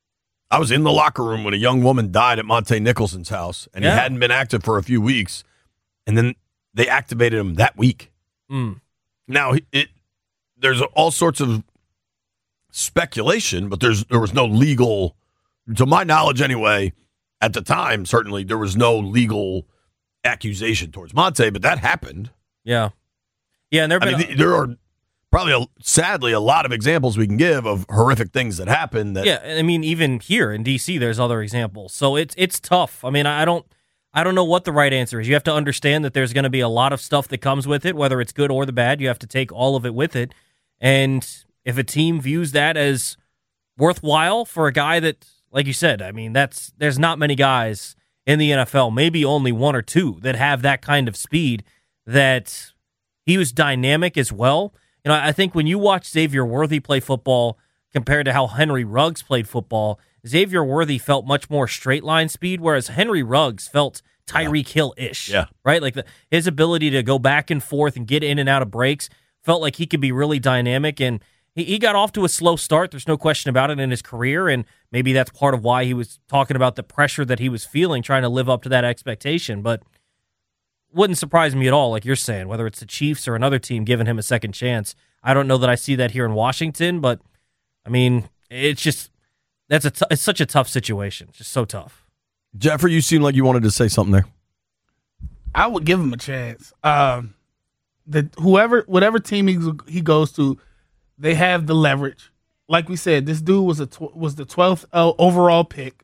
A: I was in the locker room when a young woman died at Monte Nicholson's house, and
B: Yeah.
A: he hadn't been active for a few weeks, and then they activated him that week.
B: Mm.
A: Now, it there's all sorts of speculation, but there's there was no legal, to my knowledge anyway, at the time, certainly there was no legal accusation towards Monte, but that happened.
B: Yeah. Yeah, and there
A: I
B: have
A: mean,
B: been
A: there are probably, a, sadly, a lot of examples we can give of horrific things that happen. That
B: Yeah, I mean, even here in D C, there's other examples. So it's it's tough. I mean, I don't I don't know what the right answer is. You have to understand that there's going to be a lot of stuff that comes with it, whether it's good or the bad. You have to take all of it with it. And if a team views that as worthwhile for a guy that, like you said, I mean, that's there's not many guys in the N F L, maybe only one or two, that have that kind of speed. That he was dynamic as well. You know, I think when you watch Xavier Worthy play football compared to how Henry Ruggs played football, Xavier Worthy felt much more straight line speed, whereas Henry Ruggs felt Tyreek Hill-ish.
A: Yeah.
B: Right? Like the, his ability to go back and forth and get in and out of breaks felt like he could be really dynamic, and he, he got off to a slow start. There's no question about it in his career, and maybe that's part of why he was talking about the pressure that he was feeling, trying to live up to that expectation. But wouldn't surprise me at all, like you're saying, whether it's the Chiefs or another team giving him a second chance. I don't know that I see that here in Washington, but, I mean, it's just that's a t- it's such a tough situation. It's just so tough.
A: Jeffrey, you seem like you wanted to say something there.
C: I would give him a chance. Um, the whoever, whatever team he, he goes to, they have the leverage. Like we said, this dude was a tw- was the twelfth uh, overall pick.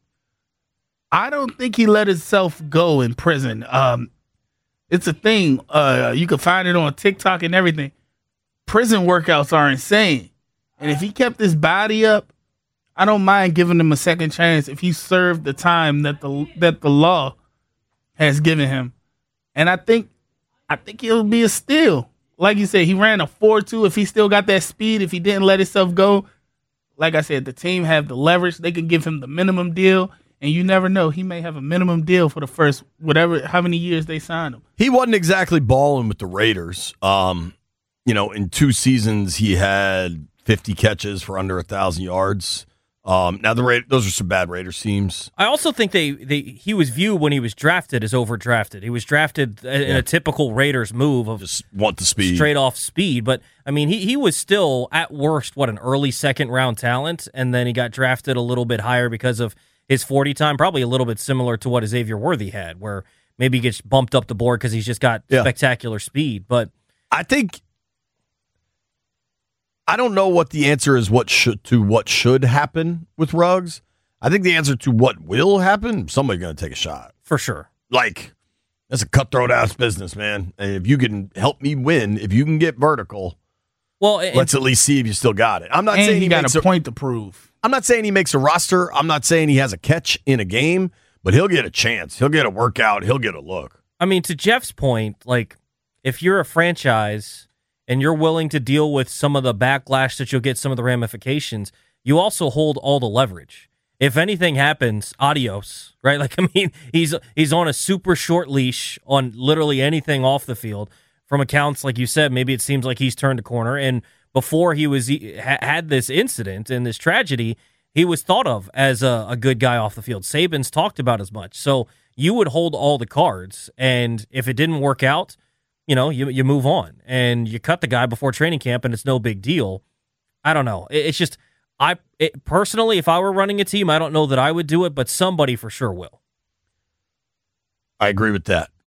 C: I don't think he let himself go in prison. Um, it's a thing. Uh, you can find it on TikTok and everything. Prison workouts are insane, and if he kept his body up, I don't mind giving him a second chance if he served the time that the that the law has given him. And I think I think he'll be a steal. Like you said, he ran a four two. If he still got that speed, if he didn't let himself go, like I said, the team have the leverage. They could give him the minimum deal, and you never know. He may have a minimum deal for the first whatever how many years they sign him.
A: He wasn't exactly balling with the Raiders. Um, you know, in two seasons, he had fifty catches for under one thousand yards. Um, now, the Ra- those are some bad Raiders teams.
B: I also think they, they he was viewed when he was drafted as overdrafted. He was drafted in
A: Yeah.
B: a typical Raiders move of
A: Just want the speed.
B: straight off speed. But, I mean, he, he was still, at worst, what, an early second-round talent, and then he got drafted a little bit higher because of his forty time, probably a little bit similar to what Xavier Worthy had, where maybe he gets bumped up the board because he's just got
A: Yeah.
B: spectacular speed. But
A: I think I don't know what the answer is. What should to what should happen with Ruggs? I think the answer to what will happen, somebody's going to take a shot.
B: for sure.
A: Like, that's a cutthroat ass business, man. And if you can help me win, if you can get vertical,
B: Well, and,
A: let's at least see if you still got it. I'm not
C: And
A: saying
C: he
A: he,
C: got
A: makes
C: a
A: a
C: point to prove.
A: I'm not saying he makes a roster. I'm not saying he has a catch in a game, but he'll get a chance. He'll get a workout. He'll get a look.
B: I mean, to Jeff's point, like, if you're a franchise and you're willing to deal with some of the backlash that you'll get, some of the ramifications, you also hold all the leverage. If anything happens, adios, right? Like, I mean, he's he's on a super short leash on literally anything off the field. From accounts, like you said, maybe it seems like he's turned a corner. And before he was ha- had this incident and this tragedy, he was thought of as a, a good guy off the field. Saban's talked about as much. So you would hold all the cards, and if it didn't work out, you know, you you move on and you cut the guy before training camp, and it's no big deal. I don't know. It, it's just I it, personally, if I were running a team, I don't know that I would do it, but somebody for sure will.
A: I agree with that.